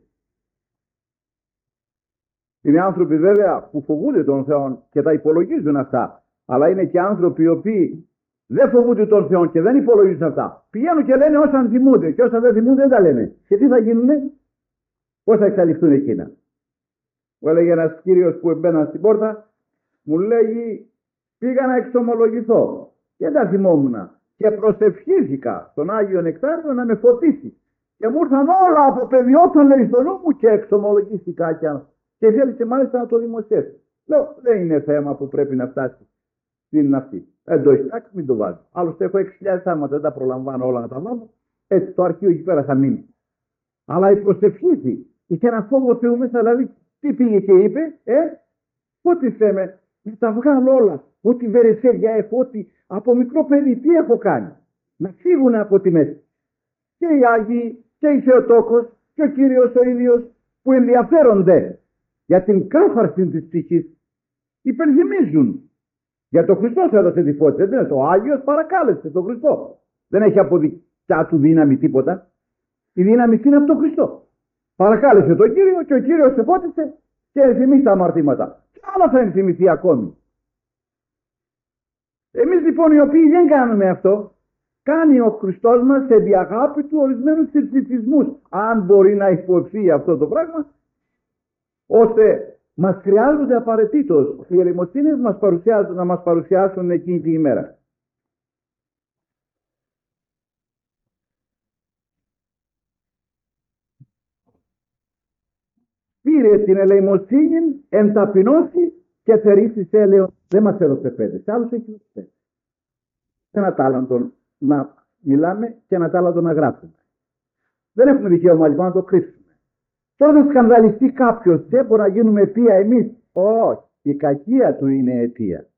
Είναι άνθρωποι βέβαια που φοβούνται τον Θεό και τα υπολογίζουν αυτά. Αλλά είναι και άνθρωποι οι οποίοι δεν φοβούνται τον Θεό και δεν υπολογίζουν αυτά. Πηγαίνουν και λένε όσα θυμούνται και όσα δεν θυμούνται δεν τα λένε. Και τι θα γίνουνε? Πώς θα εξαλειφθούν εκείνα? Μου έλεγε ένας κύριος που έμπαινα στην πόρτα, μου λέγει πήγα να εξομολογηθώ και δεν θυμόμουν και προσευχήθηκα στον Άγιο Νεκτάριο να με φωτίσει και μου ήρθαν όλα από παιδιόταν, λέει, στο νου μου και εξομολογήθηκα και, και θέλησε μάλιστα να το δημοσιεύσει. Λέω δεν είναι θέμα που πρέπει να φτάσει στην αυτή. Δεν το έχει, μην το βάζω. Άλλωστε έχω έξι χιλιάδες θάματα, δεν τα προλαμβάνω όλα να τα βάλω. Έτσι το αρχείο εκεί πέρα θα μείνει. Αλλά η προσευχήθη είχε ένα φόβο Θεού μέσα, δηλαδή τι πήγε και είπε, ε, ό,τι θέμε, να τα βγάλω όλα, ό,τι βερεσέρια έχω, ό,τι από μικρό παιδί τι έχω κάνει, να φύγουν από τη μέση. Και οι Άγιοι και η Θεοτόκος και ο Κύριος ο ίδιος που ενδιαφέρονται για την κάθαρση της ψυχής, υπενθυμίζουν. Για τον Χριστό έδωσε τη φώτιση, δεν είναι το Άγιος παρακάλεσε τον Χριστό. Δεν έχει από δικιά του δύναμη τίποτα. Η δύναμη είναι από τον Χριστό. Παρακάλεσε τον Κύριο και ο Κύριος σε φώτισε και ενθυμεί τα αμαρτήματα. Και άλλα θα ενθυμηθεί ακόμη. Εμείς λοιπόν οι οποίοι δεν κάνουμε αυτό, κάνει ο Χριστός μας σε διαγάπη του ορισμένους θρησκευτισμούς, αν μπορεί να υποευθεί αυτό το πράγμα, ώστε μας χρειάζονται απαραίτητος οι ελεημοσύνες μας παρουσιάζουν, να μας παρουσιάσουν εκείνη την ημέρα. Πήρε την ελεημοσύνη, εν ταπεινώσει και θερήσει έλεος. Δεν μας έδωσε πέντε, σε άλλους έχει δώσει πέντε. Ένα τάλαντο να μιλάμε και ένα τάλαντο να γράψουμε. Δεν έχουμε δικαίωμα λοιπόν να το κρύψουμε. Τώρα θα σκανδαλιστεί κάποιος, δεν μπορεί να γίνουμε αιτία εμείς. Όχι, η κακία του είναι αιτία.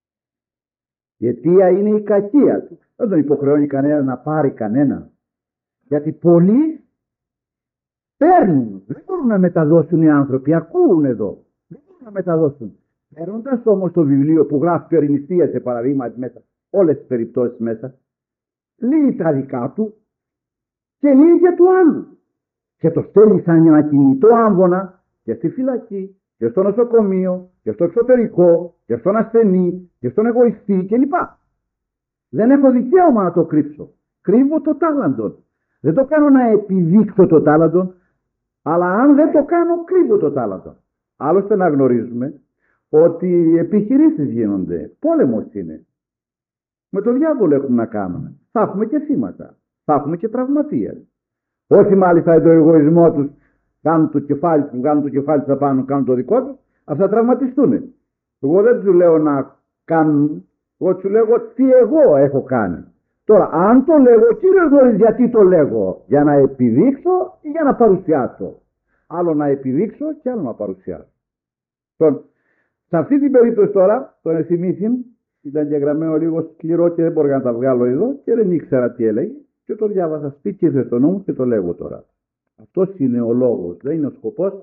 Η αιτία είναι η κακία του. Δεν τον υποχρεώνει κανένα να πάρει κανένα. Γιατί πολλοί παίρνουν, δεν μπορούν να μεταδώσουν οι άνθρωποι, ακούουν εδώ. Δεν μπορούν να μεταδώσουν. Παίρνοντας όμως το βιβλίο που γράφει περινιστία σε παραδείγματι μέσα, όλες τις περιπτώσεις μέσα, λύει τα δικά του και λύει και του άλλου. Και το στέλνει σαν ένα κινητό άμβονα και στη φυλακή, και στο νοσοκομείο, και στο εξωτερικό, και στον ασθενή, και στον εγωιστή κλπ. Δεν έχω δικαίωμα να το κρύψω. Κρύβω το τάλαντον. Δεν το κάνω να επιδείξω το τάλαντον, αλλά αν δεν το κάνω, κρύβω το τάλαντον. Άλλωστε να γνωρίζουμε ότι επιχειρήσεις γίνονται. Πόλεμος είναι. Με τον διάβολο έχουμε να κάνουμε. Θα έχουμε και θύματα. Θα έχουμε και τραυματίες. Όχι μάλιστα τον εγωισμό τους κάνουν το κεφάλι τους, κάνουν το κεφάλι τους απάνω, κάνουν το δικό τους, αυτά θα τραυματιστούν. Εγώ δεν τους λέω να κάνουν, εγώ τους λέω τι εγώ έχω κάνει. Τώρα, αν το λέγω, ο Κύριος γνωρίζει γιατί το λέγω. Για να επιδείξω ή για να παρουσιάσω. Άλλο να επιδείξω και άλλο να παρουσιάσω. Τώρα, σε αυτή την περίπτωση τώρα, τον Εθιμήθην, ήταν διαγραμμένο λίγο σκληρό και δεν μπορούσα να τα βγάλω εδώ και δεν ήξερα τι έλεγε. Και το διάβασα σπίτι και στο νου μου και το λέγω τώρα. Αυτός είναι ο λόγος, δεν είναι ο σκοπός.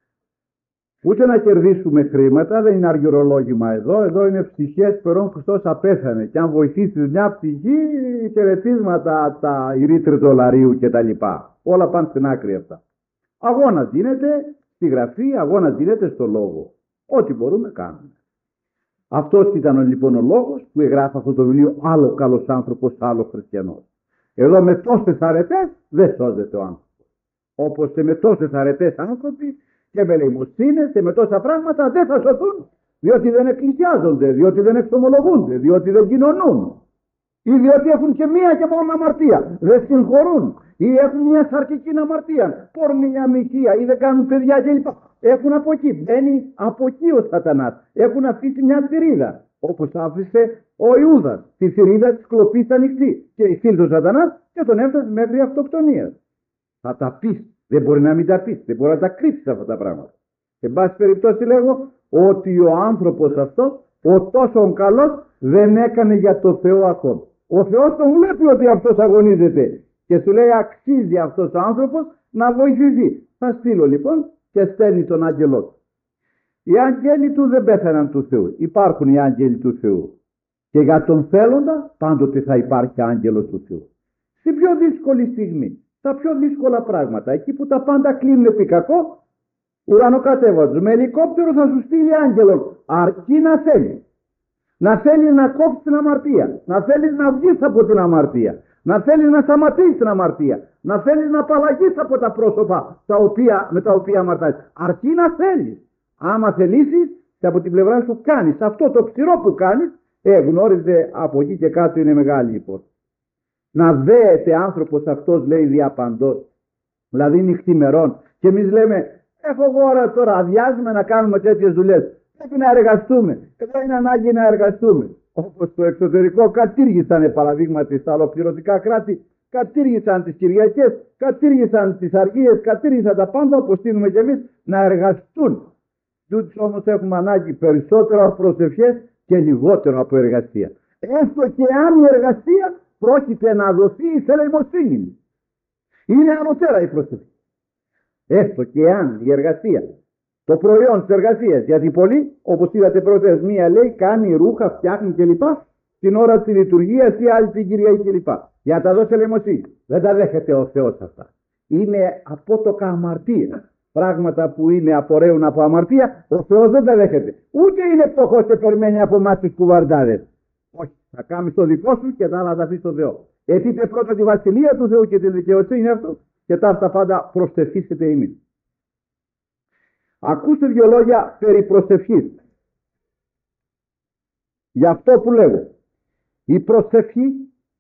Ούτε να κερδίσουμε χρήματα, δεν είναι αργυρολόγημα εδώ. Εδώ είναι ψυχές περών Χριστός απέθανε. Και αν βοηθήσεις μια ψυχή, χαιρετίσματα τα ηρήτρε δολαρίου κτλ. Όλα πάνε στην άκρη αυτά. Αγώνας γίνεται στη γραφή, αγώνας γίνεται στο λόγο. Ό,τι μπορούμε κάνουμε. Αυτός ήταν λοιπόν ο λόγος που εγγράφει αυτό το βιβλίο. Άλλο καλός άνθρωπος, άλλο χριστιανός. Εδώ με τόσες αρετές δεν σώζεται ο άνθρωπος. Όπως και με τόσες αρετές άνθρωποι και με ελεημοσύνες και με τόσα πράγματα δεν θα σωθούν, διότι δεν εκκλησιάζονται, διότι δεν εξομολογούνται, διότι δεν κοινωνούν ή διότι έχουν και μία και μόνο αμαρτία, δεν συγχωρούν ή έχουν μια σαρκική αμαρτία, πορνεία, μοιχεία ή δεν κάνουν παιδιά κλπ. Έχουν από εκεί, μπαίνει από εκεί ο Σατανάς, έχουν αφήσει μια θηρίδα, όπως άφησε ο Ιούδας, τη θηρίδα της κλοπής ανοιχτή και ήρθε ο Σατανάς και τον έφτασε μέχρι αυτοκτονίας. Θα τα πεις. Δεν μπορεί να μην τα πεις, δεν μπορεί να τα κρύψεις αυτά τα πράγματα. Εν πάση περιπτώσει λέγω ότι ο άνθρωπος αυτός, ο τόσο καλός, δεν έκανε για το Θεό ακόμα. Ο Θεός τον βλέπει ότι αυτός αγωνίζεται και σου λέει αξίζει αυτός ο άνθρωπος να βοηθηθεί. Θα στείλω λοιπόν και στέλνει τον άγγελό του. Οι άγγελοι του δεν πέθαναν του Θεού. Υπάρχουν οι άγγελοι του Θεού. Και για τον θέλοντα πάντοτε θα υπάρχει άγγελος του Θεού. Στην πιο δύσκολη στιγμή. Τα πιο δύσκολα πράγματα, εκεί που τα πάντα κλείνουν επί κακό, ουρανοκατέβατος, με ελικόπτερο θα σου στείλει άγγελο, αρκεί να θέλει. Να θέλει να κόψει την αμαρτία, να θέλει να βγεις από την αμαρτία, να θέλει να σταματήσει την αμαρτία, να θέλει να απαλλαγείς από τα πρόσωπα τα οποία, με τα οποία αμαρτάζεις. Αρκεί να θέλεις. Άμα θελήσεις και από την πλευρά σου κάνεις αυτό το ψηρό που κάνεις, ε, γνώριζε από εκεί και κάτω είναι μεγάλη υπόθεση. Να δέεται άνθρωπος αυτός, λέει, διαπαντός. Δηλαδή νυχτημερών. Και εμείς λέμε, έχω ώρα τώρα, αδειάζουμε να κάνουμε τέτοιες δουλειές. Πρέπει να εργαστούμε. Εδώ είναι ανάγκη να εργαστούμε. Όπως στο εξωτερικό κατήργησαν, παραδείγματι, στα ολοκληρωτικά κράτη, κατήργησαν τις Κυριακές, κατήργησαν τις αργίες, κατήργησαν τα πάντα, όπως στείλουμε κι εμείς, να εργαστούν. Τούτους όμως έχουμε ανάγκη περισσότερο από προσευχές και λιγότερο από εργασία. Έστω και αν η εργασία πρόκειται να δοθεί σε ελεημοσύνη. Είναι ανωτέρα η προσευχή. Έστω και αν η εργασία, το προϊόν της εργασίας, γιατί πολλοί, όπως είδατε πρώτες, μία λέει κάνει ρούχα, φτιάχνει κλπ. Την ώρα της λειτουργίας ή άλλη την Κυριακή κλπ. Για να τα δώσει ελεημοσύνη. Δεν τα δέχεται ο Θεός αυτά. Είναι απότοκα αμαρτία. Πράγματα που είναι απορρέουν από αμαρτία, ο Θεός δεν τα δέχεται. Ούτε είναι φτωχός και περιμένει από εμάς τους κουβαρντάδες. Όχι, θα κάνεις το δικό σου και τα άλλα θα αφήσεις στο Θεό. Αιτείτε πρώτα τη βασιλεία του Θεού και τη δικαιοσύνη αυτού και τα αυτά πάντα προσευχήσετε εμείς. Ακούστε δύο λόγια περί προσευχής. Γι' αυτό που λέγω, η προσευχή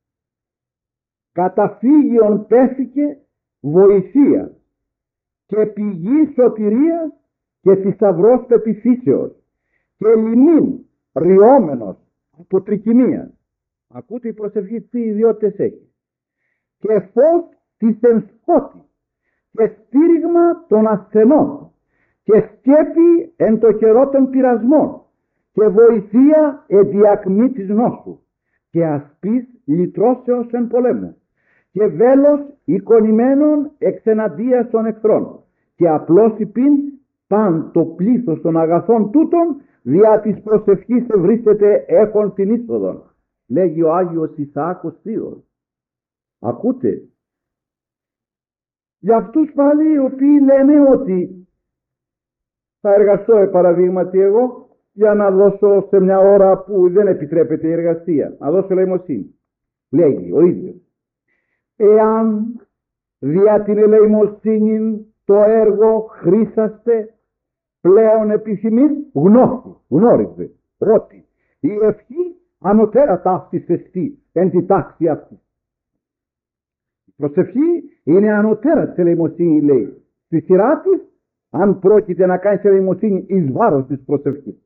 καταφύγιον πέθηκε βοηθεία και πηγή σωτηρίας και θησαυρός πεποιθήσεως και λιμήν ριόμενος από τρικυμία. Ακούτε η προσευχή τι ιδιότητες έχει. Και φως της ενσκότη και στήριγμα των ασθενών και σκέπη εν το καιρό των πειρασμών και βοηθεία εν τη ακμή της νόσου και ασπής λυτρώσεως εν πολέμου και βέλος εικονημένων εξεναντίας των εχθρών και απλώς υπήν παν το πλήθος των αγαθών τούτων διά της προσευχής ευρίσκεται έχων την είσοδον. Λέγει ο Άγιος Ισαάκος Θείος. Ακούτε? Για αυτούς πάλι οι οποίοι λένε ότι θα εργαστώ ε παραδείγματι εγώ για να δώσω σε μια ώρα που δεν επιτρέπεται η εργασία, να δώσω ελεημοσύνη. Λέγει ο ίδιος, εάν δια την ελεημοσύνη το έργο χρήσαστε πλέον επιθυμείς, γνώση, γνώριζε ότι η ευχή ανωτέρα ταύτης εστί εν τη τάξη αυτή. Η προσευχή είναι ανωτέρα της ελεημοσύνη, λέει. Στη σειρά της, αν πρόκειται να κάνει ελεημοσύνη εις βάρος της προσευχής.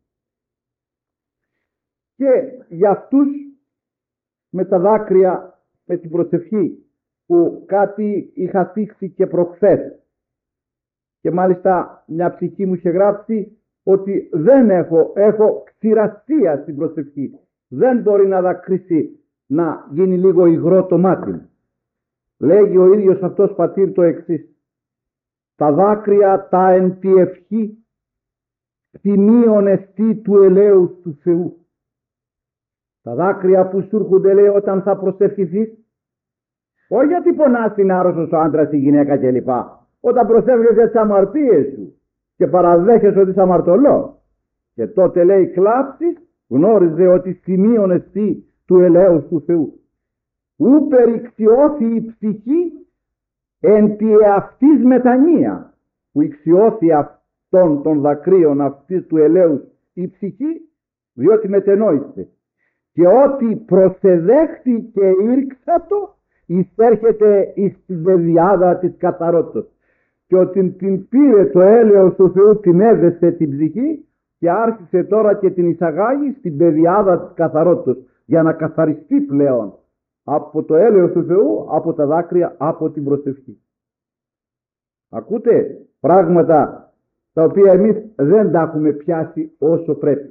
Και για αυτούς με τα δάκρυα, με την προσευχή, που κάτι είχα θίξει και προχθές, και μάλιστα μια ψυχή μου είχε γράψει ότι δεν έχω, έχω ξηρασία στην προσευχή. Δεν μπορεί να δακρύσει, να γίνει λίγο υγρό το μάτι μου. Λέγει ο ίδιος αυτός πατήρ το εξής: τα δάκρυα τα εν τη ευχή τιμίων εστί του ελέους του Θεού. Τα δάκρυα που σου έρχονται, λέει, όταν θα προσευχηθείς, όχι γιατί πονάς την άρρωστος ο άντρας, η γυναίκα κλπ. Όταν προσεύχεσαι για τις αμαρτίες σου και παραδέχεσαι ότι είσαι αμαρτωλός, και τότε, λέει, κλάψεις, γνώριζε ότι σημείων εστί του ελέους του Θεού. Ου περιξιώθη η ψυχή εν τη εαυτής μετανία, που ηξιώθη αυτών των δακρύων αυτής του ελέους η ψυχή, διότι μετενόησε. Και ότι προσεδέχτη και ήρξατο, εισέρχεται εις τη βεδιάδα της καθαρότητας. Και ότι την πήρε το έλεος του Θεού, την έδεσε την ψυχή και άρχισε τώρα και την εισαγάγει στην πεδιάδα της καθαρότητας, για να καθαριστεί πλέον από το έλεος του Θεού, από τα δάκρυα, από την προσευχή. Ακούτε πράγματα τα οποία εμείς δεν τα έχουμε πιάσει όσο πρέπει.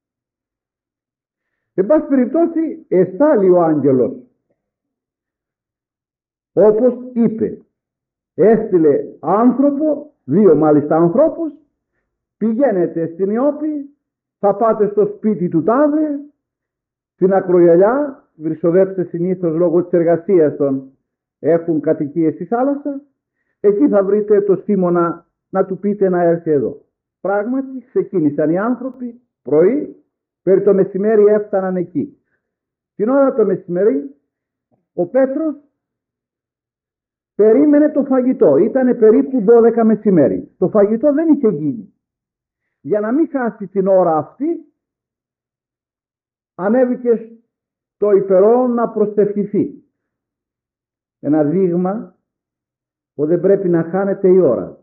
Εν πάση περιπτώσει, εστάλει ο άγγελος, όπως είπε, έστειλε άνθρωπο, δύο μάλιστα ανθρώπους, πηγαίνετε στην Ιώπη, θα πάτε στο σπίτι του τάδε, στην ακρογιαλιά, βρισοδέψτε συνήθως λόγω της εργασίας των, έχουν κατοικίες στη θάλασσα, εκεί θα βρείτε το Σίμωνα, να του πείτε να έρθει εδώ. Πράγματι ξεκίνησαν οι άνθρωποι πρωί, περί το μεσημέρι έφταναν εκεί. Την ώρα το μεσημέρι ο Πέτρος περίμενε το φαγητό. Ήτανε περίπου δώδεκα μεσημέρι. Το φαγητό δεν είχε γίνει. Για να μην χάσει την ώρα αυτή, ανέβηκε στο υπερό να προσευχηθεί. Ένα δείγμα που δεν πρέπει να χάνεται η ώρα.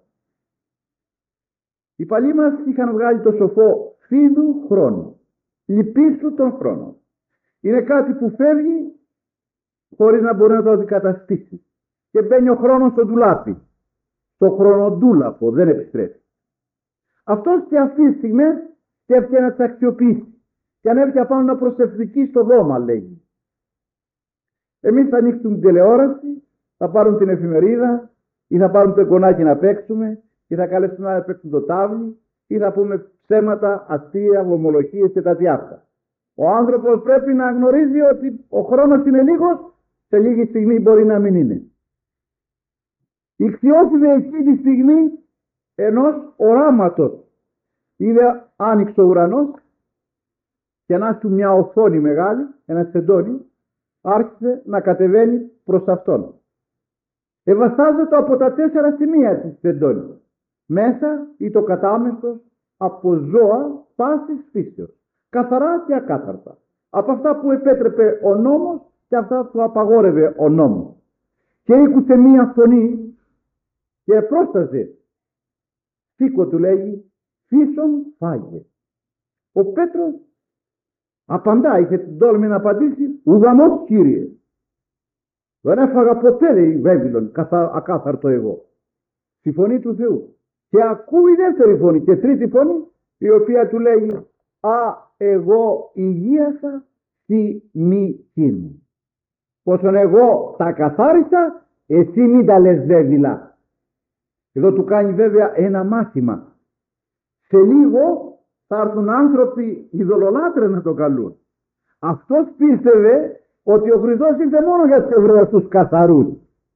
Οι παλιοί μας είχαν βγάλει το σοφό φίδου χρόνου. Λυπήσου τον χρόνο. Είναι κάτι που φεύγει χωρίς να μπορεί να το αντικαταστήσει. Και μπαίνει ο χρόνος στο ντουλάπι. Το χρονοτούλαπο δεν επιστρέφει. Αυτός και αυτή τη στιγμή σκέφτηκε να τις αξιοποιήσει. Και ανέβηκε απάνω να προσευχηθεί στο δώμα, λέγει. Εμείς θα ανοίξουμε την τηλεόραση, θα πάρουν την εφημερίδα, ή θα πάρουν το εικονάκι να παίξουμε, ή θα καλέσουμε να παίξουν το τάβλι, ή θα πούμε ψέματα, αστεία, βομολογίες και τα διάφορα. Ο άνθρωπος πρέπει να γνωρίζει ότι ο χρόνος είναι λίγος, σε λίγη στιγμή μπορεί να μην είναι. Ηξιώθηκε εκεί τη στιγμή ενός οράματος. Είδε άνοιξε ο ουρανός και να του μια οθόνη μεγάλη, ένα σεντόνι, άρχισε να κατεβαίνει προς αυτόν. Ευαστάζεται από τα τέσσερα σημεία της σεντόνι. Μέσα ή το κατάμεσος από ζώα πάσης φύσεως. Καθαρά και ακάθαρτα. Από αυτά που επέτρεπε ο νόμος και αυτά που απαγόρευε ο νόμος. Και ήκουσε μία φωνή και πρόσταζε. Σήκω, του λέγει, φύσον φάγε. Ο Πέτρος απαντά, είχε την τόλμη να απαντήσει, ουδαμός, Κύριε. Δεν έφαγα ποτέ, λέει η Βέβυλον, καθα, ακάθαρτο εγώ. Τη φωνή του Θεού. Και ακούει δεύτερη φωνή και τρίτη φωνή, η οποία του λέει, α, εγώ υγείασα τη μύτη μου. Πόσον εγώ τα καθάρισα, εσύ μην τα λες Βέβυλα. Εδώ του κάνει βέβαια ένα μάθημα. Σε λίγο θα έρθουν άνθρωποι ειδωλολάτρες να τον καλούν. Αυτός πίστευε ότι ο Χριστός ήρθε μόνο για τους Εβραίους τους καθαρούς.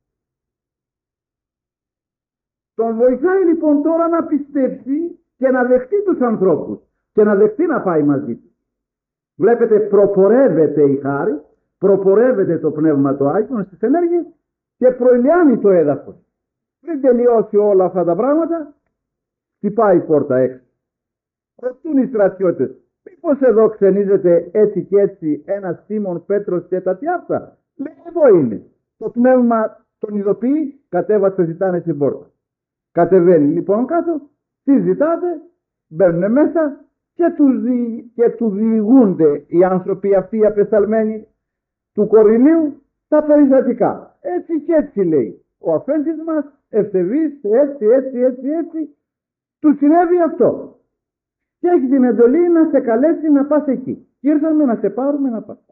Τον βοηθάει λοιπόν τώρα να πιστέψει και να δεχτεί τους ανθρώπους και να δεχτεί να πάει μαζί του. Βλέπετε, προπορεύεται η χάρη, προπορεύεται το Πνεύμα το Άγιο στις ενέργειες και προηλιάνει το έδαφος. Πριν τελειώσει όλα αυτά τα πράγματα, χτυπάει η πόρτα έξω. Ρωτούν οι στρατιώτες, μήπως εδώ ξενίζεται έτσι και έτσι ένας Σίμων Πέτρος και τα τιάφτα? Λέει, εδώ είναι. Το Πνεύμα τον ειδοποιεί, κατέβασε, ζητάνε στην πόρτα. Κατεβαίνει λοιπόν κάτω, τι ζητάτε, μπαίνουν μέσα και του, δι... και του διηγούνται οι άνθρωποι αυτοί οι απεσταλμένοι του Κορνηλίου τα περιστατικά. Έτσι και έτσι λέει. Ο αφέντης μας ευσεβής, έτσι, έτσι, έτσι, έτσι, του συνέβη αυτό. Και έχει την εντολή να σε καλέσει να πας εκεί. Και ήρθαμε να σε πάρουμε να πας.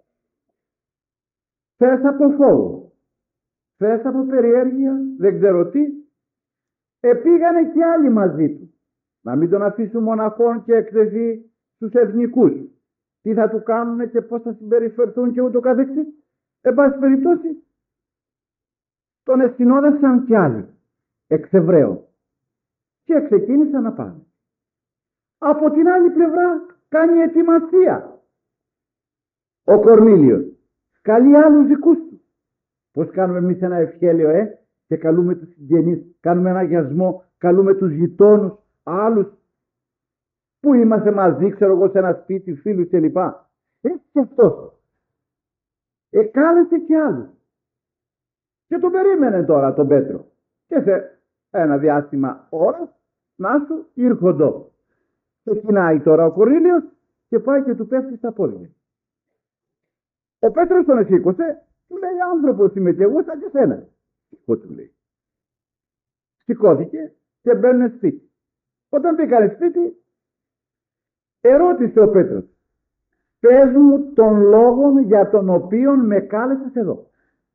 Θες από φόβο, θες από περιέργεια, δεν ξέρω τι, επήγανε και άλλοι μαζί του. Να μην τον αφήσουν μοναχόν και εκτεθεί στους εθνικούς. Τι θα του κάνουν και πώς θα συμπεριφερθούν και ούτω καθεξής. Εν πάση περιπτώσει, τον εστινόδευσαν κι άλλοι εξ Εβραίων και ξεκίνησαν να πάνε. Από την άλλη πλευρά κάνει ετοιμασία ο Κορνήλιος. Καλεί άλλους δικούς του. Πώς κάνουμε εμείς ένα ευχέλιο, ε, και καλούμε τους συγγενείς, κάνουμε ένα αγιασμό, καλούμε τους γειτόνους, άλλους που είμαστε μαζί, ξέρω εγώ, σε ένα σπίτι, φίλους κλπ. Έτσι και αυτός. Εκάλεσε και άλλους. Και τον περίμενε τώρα τον Πέτρο. Και σε ένα διάστημα ώρα, να σου ήρχοντο. Ξεκινάει τώρα ο Κορνήλιος και πάει και του πέφτει στα πόδια. Ο Πέτρος τον εσήκωσε, του λέει, άνθρωπος είμαι και εγώ σαν και σένα. Σηκώ, του λέει. Σηκώθηκε και μπαίνουν σπίτι. Όταν μπήκανε σπίτι, ερώτησε ο Πέτρος, πες μου τον λόγο για τον οποίο με κάλεσες εδώ.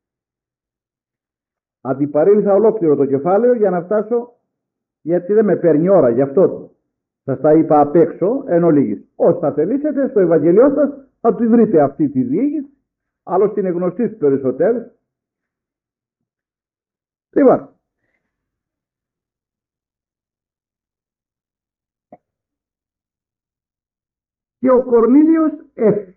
Αντιπαρήλθα ολόκληρο το κεφάλαιο για να φτάσω, γιατί δεν με παίρνει ώρα, γι' αυτό σας τα είπα απ' έξω εν ολίγης. Όσοι θα θελήσετε στο Ευαγγελιό σας θα του βρείτε αυτή τη διήγηση, άλλωστε είναι γνωστή στους περισσότερους. Λοιπόν, και ο Κορνήλιος έφυγε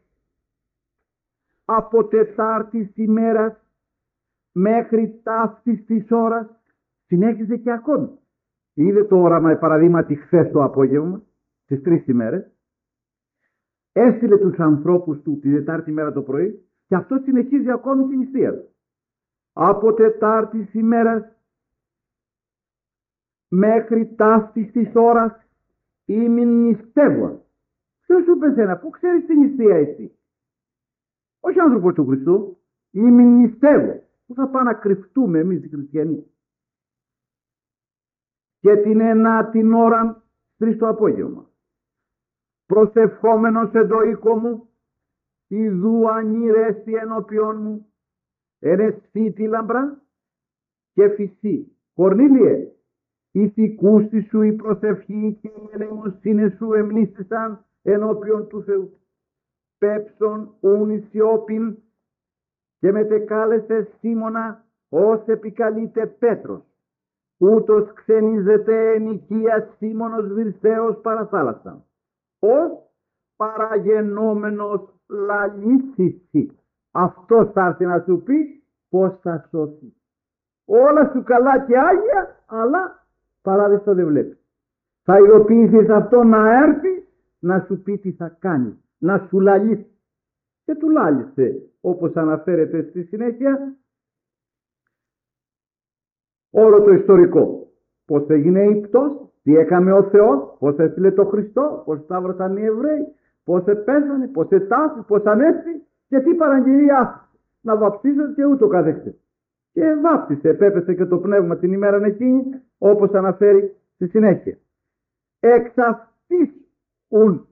από Τετάρτης ημέρας μέχρι ταύτης της ώρας, συνέχιζε και ακόμη. Είδε το όραμα, παραδείγματι, χθες το απόγευμα, τις τρεις ημέρες, έστειλε τους ανθρώπους του τη Τετάρτη μέρα το πρωί και αυτό συνεχίζει ακόμη την νηστεία του. Από Τετάρτης ημέρας μέχρι ταύτης της ώρας ήμουν νηστεύω. Ποιος σου είπε σένα, πού ξέρεις την νηστεία εσύ? Όχι άνθρωπος του Χριστού, ήμουν νηστεύω. Πού θα πάμε να κρυφτούμε εμείς οι χριστιανοί? Και την ενά την ώρα τρεις το απόγευμα, προσευχόμενος εν το οίκο μου, ιδού ανήρεστη ενώπιον μου, ερεσθήτη λαμπρά και φυσή. Κορνήλιε, ηθικούστη σου η προσευχή και η ελεημοσύνη σου εμνήστησαν ενώπιον του Θεού. Πέψον ούν η σιώπην και μετεκάλεσε Σίμωνα ως επικαλείται Πέτρος. Ούτως ξενίζεται εν οικία Σίμωνος Βυρσαίος παραθάλασσα. Ως παραγενόμενος λαλήσισι. Αυτός θα έρθει να σου πει πώς θα σώσει. Όλα σου καλά και άγια, αλλά παράδειστο δεν βλέπει. Θα ειδοποιήσεις αυτό να έρθει να σου πει τι θα κάνει, να σου λαλήσει. Και του λάλησε, όπως αναφέρεται στη συνέχεια, όλο το ιστορικό. Πώς έγινε η πτώση, τι έκαμε ο Θεός, πώς έστειλε το Χριστό, πώς σταύρωσαν οι Εβραίοι, πώς επέσανε, πώς ετάφη, πώς ανέστη και τι παραγγελία άφησε. Να βαπτίζονται και ούτω καθεξής. και βάπτισε, επέπεσε και το πνεύμα την ημέρα εκείνη, όπως αναφέρει στη συνέχεια. Εξ αυτής ουν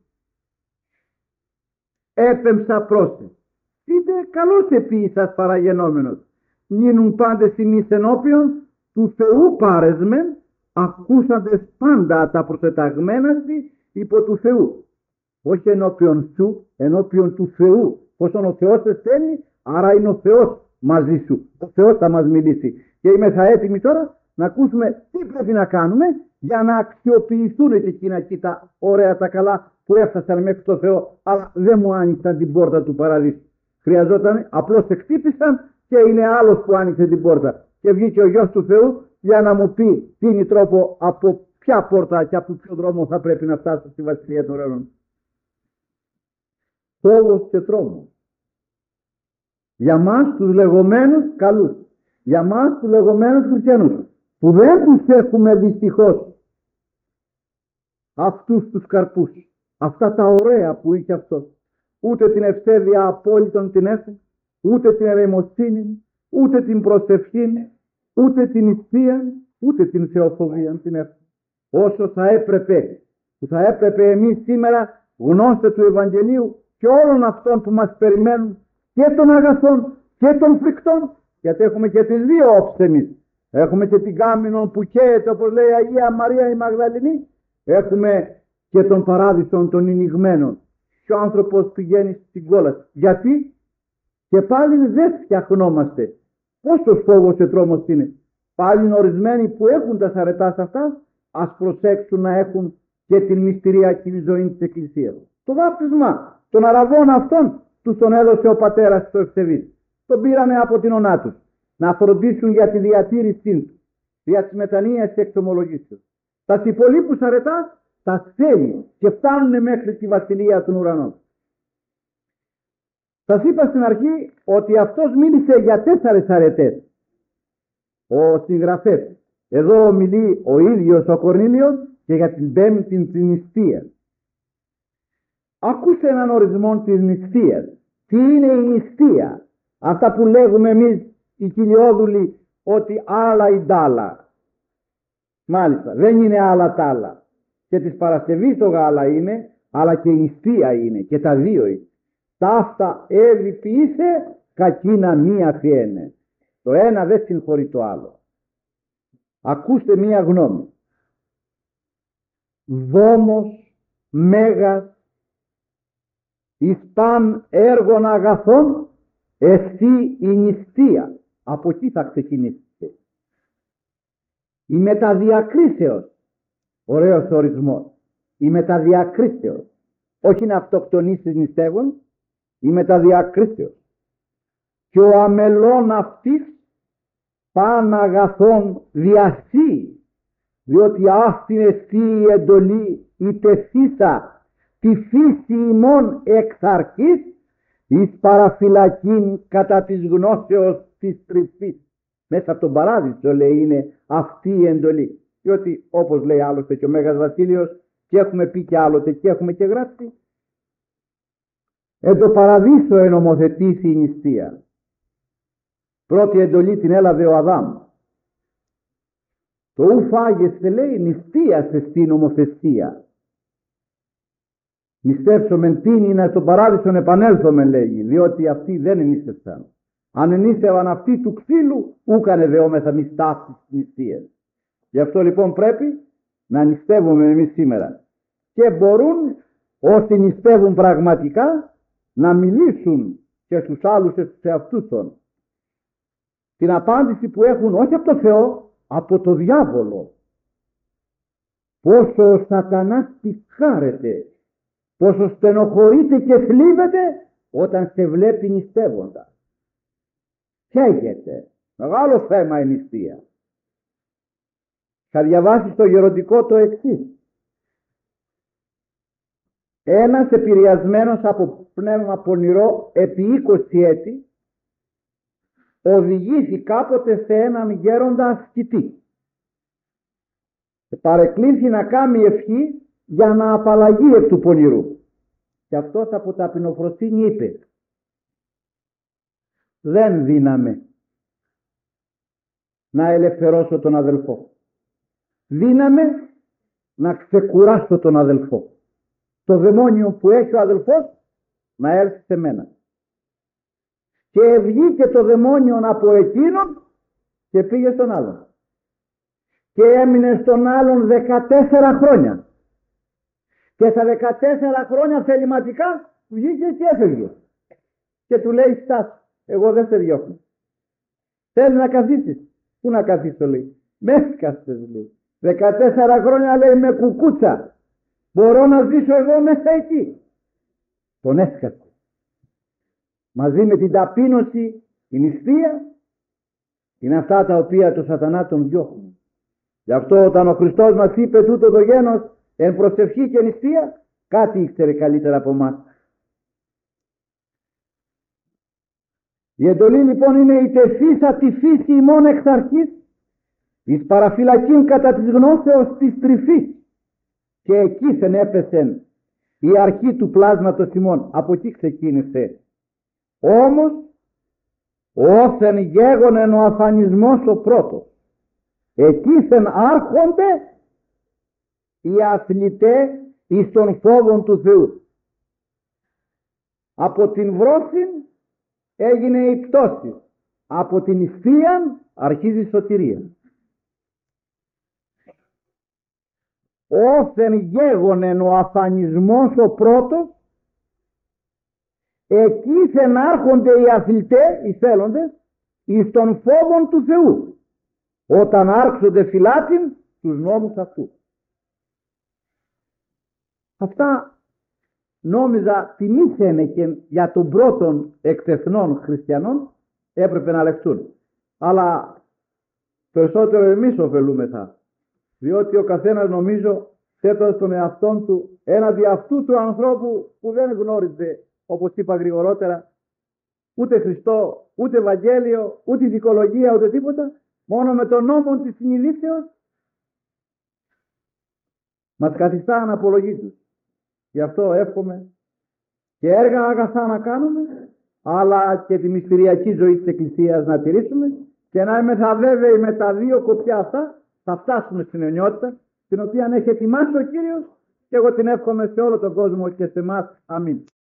έπεμψα πρόσε. Είτε καλώς επίησας παραγενόμενος. Νίνουν πάντες ημείς ενώπιον του Θεού πάρεσμεν, ακούσαντες πάντα τα προσεταγμένα σου υπό του Θεού. Όχι ενώπιον σου, ενώπιον του Θεού. Πόσον ο Θεός σε στέλνει, άρα είναι ο Θεός μαζί σου. Ο Θεός θα μας μιλήσει. Και είμαι θα έτοιμοι τώρα να ακούσουμε τι πρέπει να κάνουμε για να αξιοποιηθούν και εκείνα εκεί τα ωραία τα καλά που έφτασαν μέχρι το Θεό, αλλά δεν μου άνοιξαν την πόρτα του παραδείσου. Χρειαζόταν, απλώς σε χτύπησαν και είναι άλλος που άνοιξε την πόρτα. Και βγήκε ο Γιος του Θεού για να μου πει τι είναι τρόπο, από ποια πόρτα και από ποιο δρόμο θα πρέπει να φτάσω στη Βασιλεία των Ουρανών. Φόβος και τρόμος. Για μας τους λεγόμενους καλούς, για μας τους λεγόμενους χριστιανούς, που δεν τους έχουμε δυστυχώς αυτούς τους καρπούς, αυτά τα ωραία που είχε αυτός, ούτε την ευσέβεια απόλυτον την έφερε, ούτε την ελεημοσύνη, ούτε την προσευχή, ούτε την νηστεία, ούτε την θεοφοβία την έφερε. Όσο θα έπρεπε, που θα έπρεπε εμείς σήμερα γνώστε του Ευαγγελίου και όλων αυτών που μας περιμένουν, και των αγαθών και των φρικτών, γιατί έχουμε και τις δύο όψεις εμείς. Έχουμε και την κάμινον που καίεται, όπως λέει η Αγία Μαρία η Μαγδαληνή, έχουμε και των παράδεισων των ηνιγμένων. Και ο άνθρωπος πηγαίνει στην κόλαση. Γιατί? Και πάλι δεν φτιαχνόμαστε. Πόσος φόβος και τρόμος είναι. Πάλι ορισμένοι που έχουν τα σαρετά σε αυτά, ας προσέξουν να έχουν και την μυστηριακή ζωή της Εκκλησίας. Το βάπτισμα των αραβών αυτών τους τον έδωσε ο πατέρας στο Ευσεβής. Τον πήρανε από την ονά τους να φροντίσουν για τη διατήρησή του, για τις μετανοίες και εξομολογήσεις. Τα υπολείπους αρετά τα θέλει και φτάνουν μέχρι τη Βασιλεία των Ουρανών. Σας είπα στην αρχή ότι αυτός μίλησε για τέσσερις αρετές. Ο συγγραφέας. Εδώ μιλεί ο ίδιος ο Κορνήλιος και για την πέμπτη την νηστεία. Άκουσε έναν ορισμό της νηστείας. Τι είναι η νηστεία? Αυτά που λέγουμε εμείς οι κοιλιόδουλοι ότι άλλα ή ντάλα. Μάλιστα, δεν είναι άλλα τ' άλλα. Και της Παρασκευής το γάλα είναι, αλλά και η νηστεία είναι, και τα δύο είναι. Ταύτα έβη ποιήσε, κακίνα μία φιένε. Το ένα δεν συγχωρεί το άλλο. Ακούστε μία γνώμη. Δόμος μέγας εις παν έργων αγαθών εσύ η νηστεία. Από εκεί θα ξεκινήσετε. Η μεταδιακρίσεως, ωραίος ορισμός, η μεταδιακρίσεως, όχι να αυτοκτονήσεις νηστεύων, η μεταδιακρίσεως. Και ο αμελών αυτής παν αγαθών διασύει, διότι αυτήν εστί η εντολή η τεθήσα τη φύση ημών εξ αρχής εις παραφυλακήν κατά της γνώσεως της τρυφής. Μέσα από τον παράδεισο λέει είναι αυτή η εντολή. Διότι όπως λέει άλλωστε και ο Μέγας Βασίλειος, και έχουμε πει και άλλοτε και έχουμε και γράψει, εν το παραδείσο ενομοθετήσει η νηστεία. Πρώτη εντολή την έλαβε ο Αδάμ. Το ου φάγεστε λέει νηστείασε στην νομοθεσία. Νηστεύσομεν τίνη να στον παράδεισον επανέλθομεν λέγει, διότι αυτοί δεν ενίστευσαν. Αν ενίστευαν αυτοί του ξύλου, ούκανε δεόμεθα μη στάσεις της νηστείας. Γι' αυτό λοιπόν πρέπει να νηστεύουμε εμείς σήμερα. Και μπορούν όσοι νηστεύουν πραγματικά να μιλήσουν και στους άλλους και στους εαυτούς των. Την απάντηση που έχουν όχι από το Θεό, από το διάβολο. Πόσο ο σατανάς πικάρεται, πόσο στενοχωρείται και θλίβεται όταν σε βλέπει νηστεύοντα. Καίγεται. Μεγάλο θέμα η νηστεία. Θα διαβάσει στο γεροντικό το εξής. Ένας επηρεασμένος από πνεύμα πονηρό επί είκοσι έτη οδηγήθη κάποτε σε έναν γέροντα ασκητή. Παρεκλήθη να κάνει ευχή για να απαλλαγεί εκ του πονηρού. Και αυτός από ταπεινοφροσύνη είπε, δεν δύναμε. να ελευθερώσω τον αδελφό. Δύναμη να ξεκουράσω τον αδελφό. Το δαιμόνιο που έχει ο αδελφός να έλθει σε μένα. Και βγήκε το δαιμόνιο από εκείνον και πήγε στον άλλον. Και έμεινε στον άλλον δεκατέσσερα χρόνια. Και στα δεκατέσσερα χρόνια θεληματικά βγήκε και έφευγε. Και του λέει, στάσου, εγώ δεν σε διώχνω. Θέλει να καθίσεις. Πού να καθίσω, λέει. Με έσκασες, λέει. δεκατέσσερα χρόνια, λέει, με κουκούτσα. Μπορώ να ζήσω εγώ μέσα εκεί. Τον έσκασε. Μαζί με την ταπείνωση, η νηστεία, είναι αυτά τα οποία το σατανά τον διώχνουν. Γι' αυτό όταν ο Χριστός μας είπε τούτο το γένος εν προσευχή και νηστεία, κάτι ήξερε καλύτερα από εμάς. Η εντολή λοιπόν είναι η τεθήσα τη φύση ημών εξ αρχής, εις παραφυλακήν κατά της γνώσεως της τρυφής. Και εκείθεν έπεσεν η αρχή του πλάσματος ημών. Από εκεί ξεκίνησε. Όμως όθεν γέγονεν ο αφανισμός ο πρώτος. Εκείθεν άρχονται οι αθλητές εις των φόβων του Θεού. Από την βρόση έγινε η πτώση. Από την νηστεία αρχίζει η σωτηρία. Όθεν γέγονεν ο αφανισμός ο πρώτος, εκείθεν άρχονται οι αθλητές, οι θέλοντες, εις των φόβων του Θεού, όταν άρχονται φυλάτην τους νόμους αυτού. Αυτά νόμιζα τιμήσαινε και για τον πρώτον εκτεθνών χριστιανών έπρεπε να λεχθούν. Αλλά περισσότερο εμείς ωφελούμεθα. Διότι ο καθένας νομίζω θέτοντας τον εαυτόν του έναντι αυτού του ανθρώπου που δεν γνώριζε, όπως είπα γρηγορότερα, ούτε Χριστό, ούτε Ευαγγέλιο, ούτε δικολογία, ούτε τίποτα, μόνο με τον νόμο της συνειδήσεως μας καθιστά αναπολογήτους. Γι' αυτό εύχομαι και έργα αγαθά να κάνουμε, αλλά και τη μυστηριακή ζωή της Εκκλησίας να τηρήσουμε και να είμαστε βέβαιοι με τα δύο κοπιά αυτά θα φτάσουμε στην αιωνιότητα, την οποία έχει ετοιμάσει ο Κύριος, και εγώ την εύχομαι σε όλο τον κόσμο και σε εμάς. Αμήν.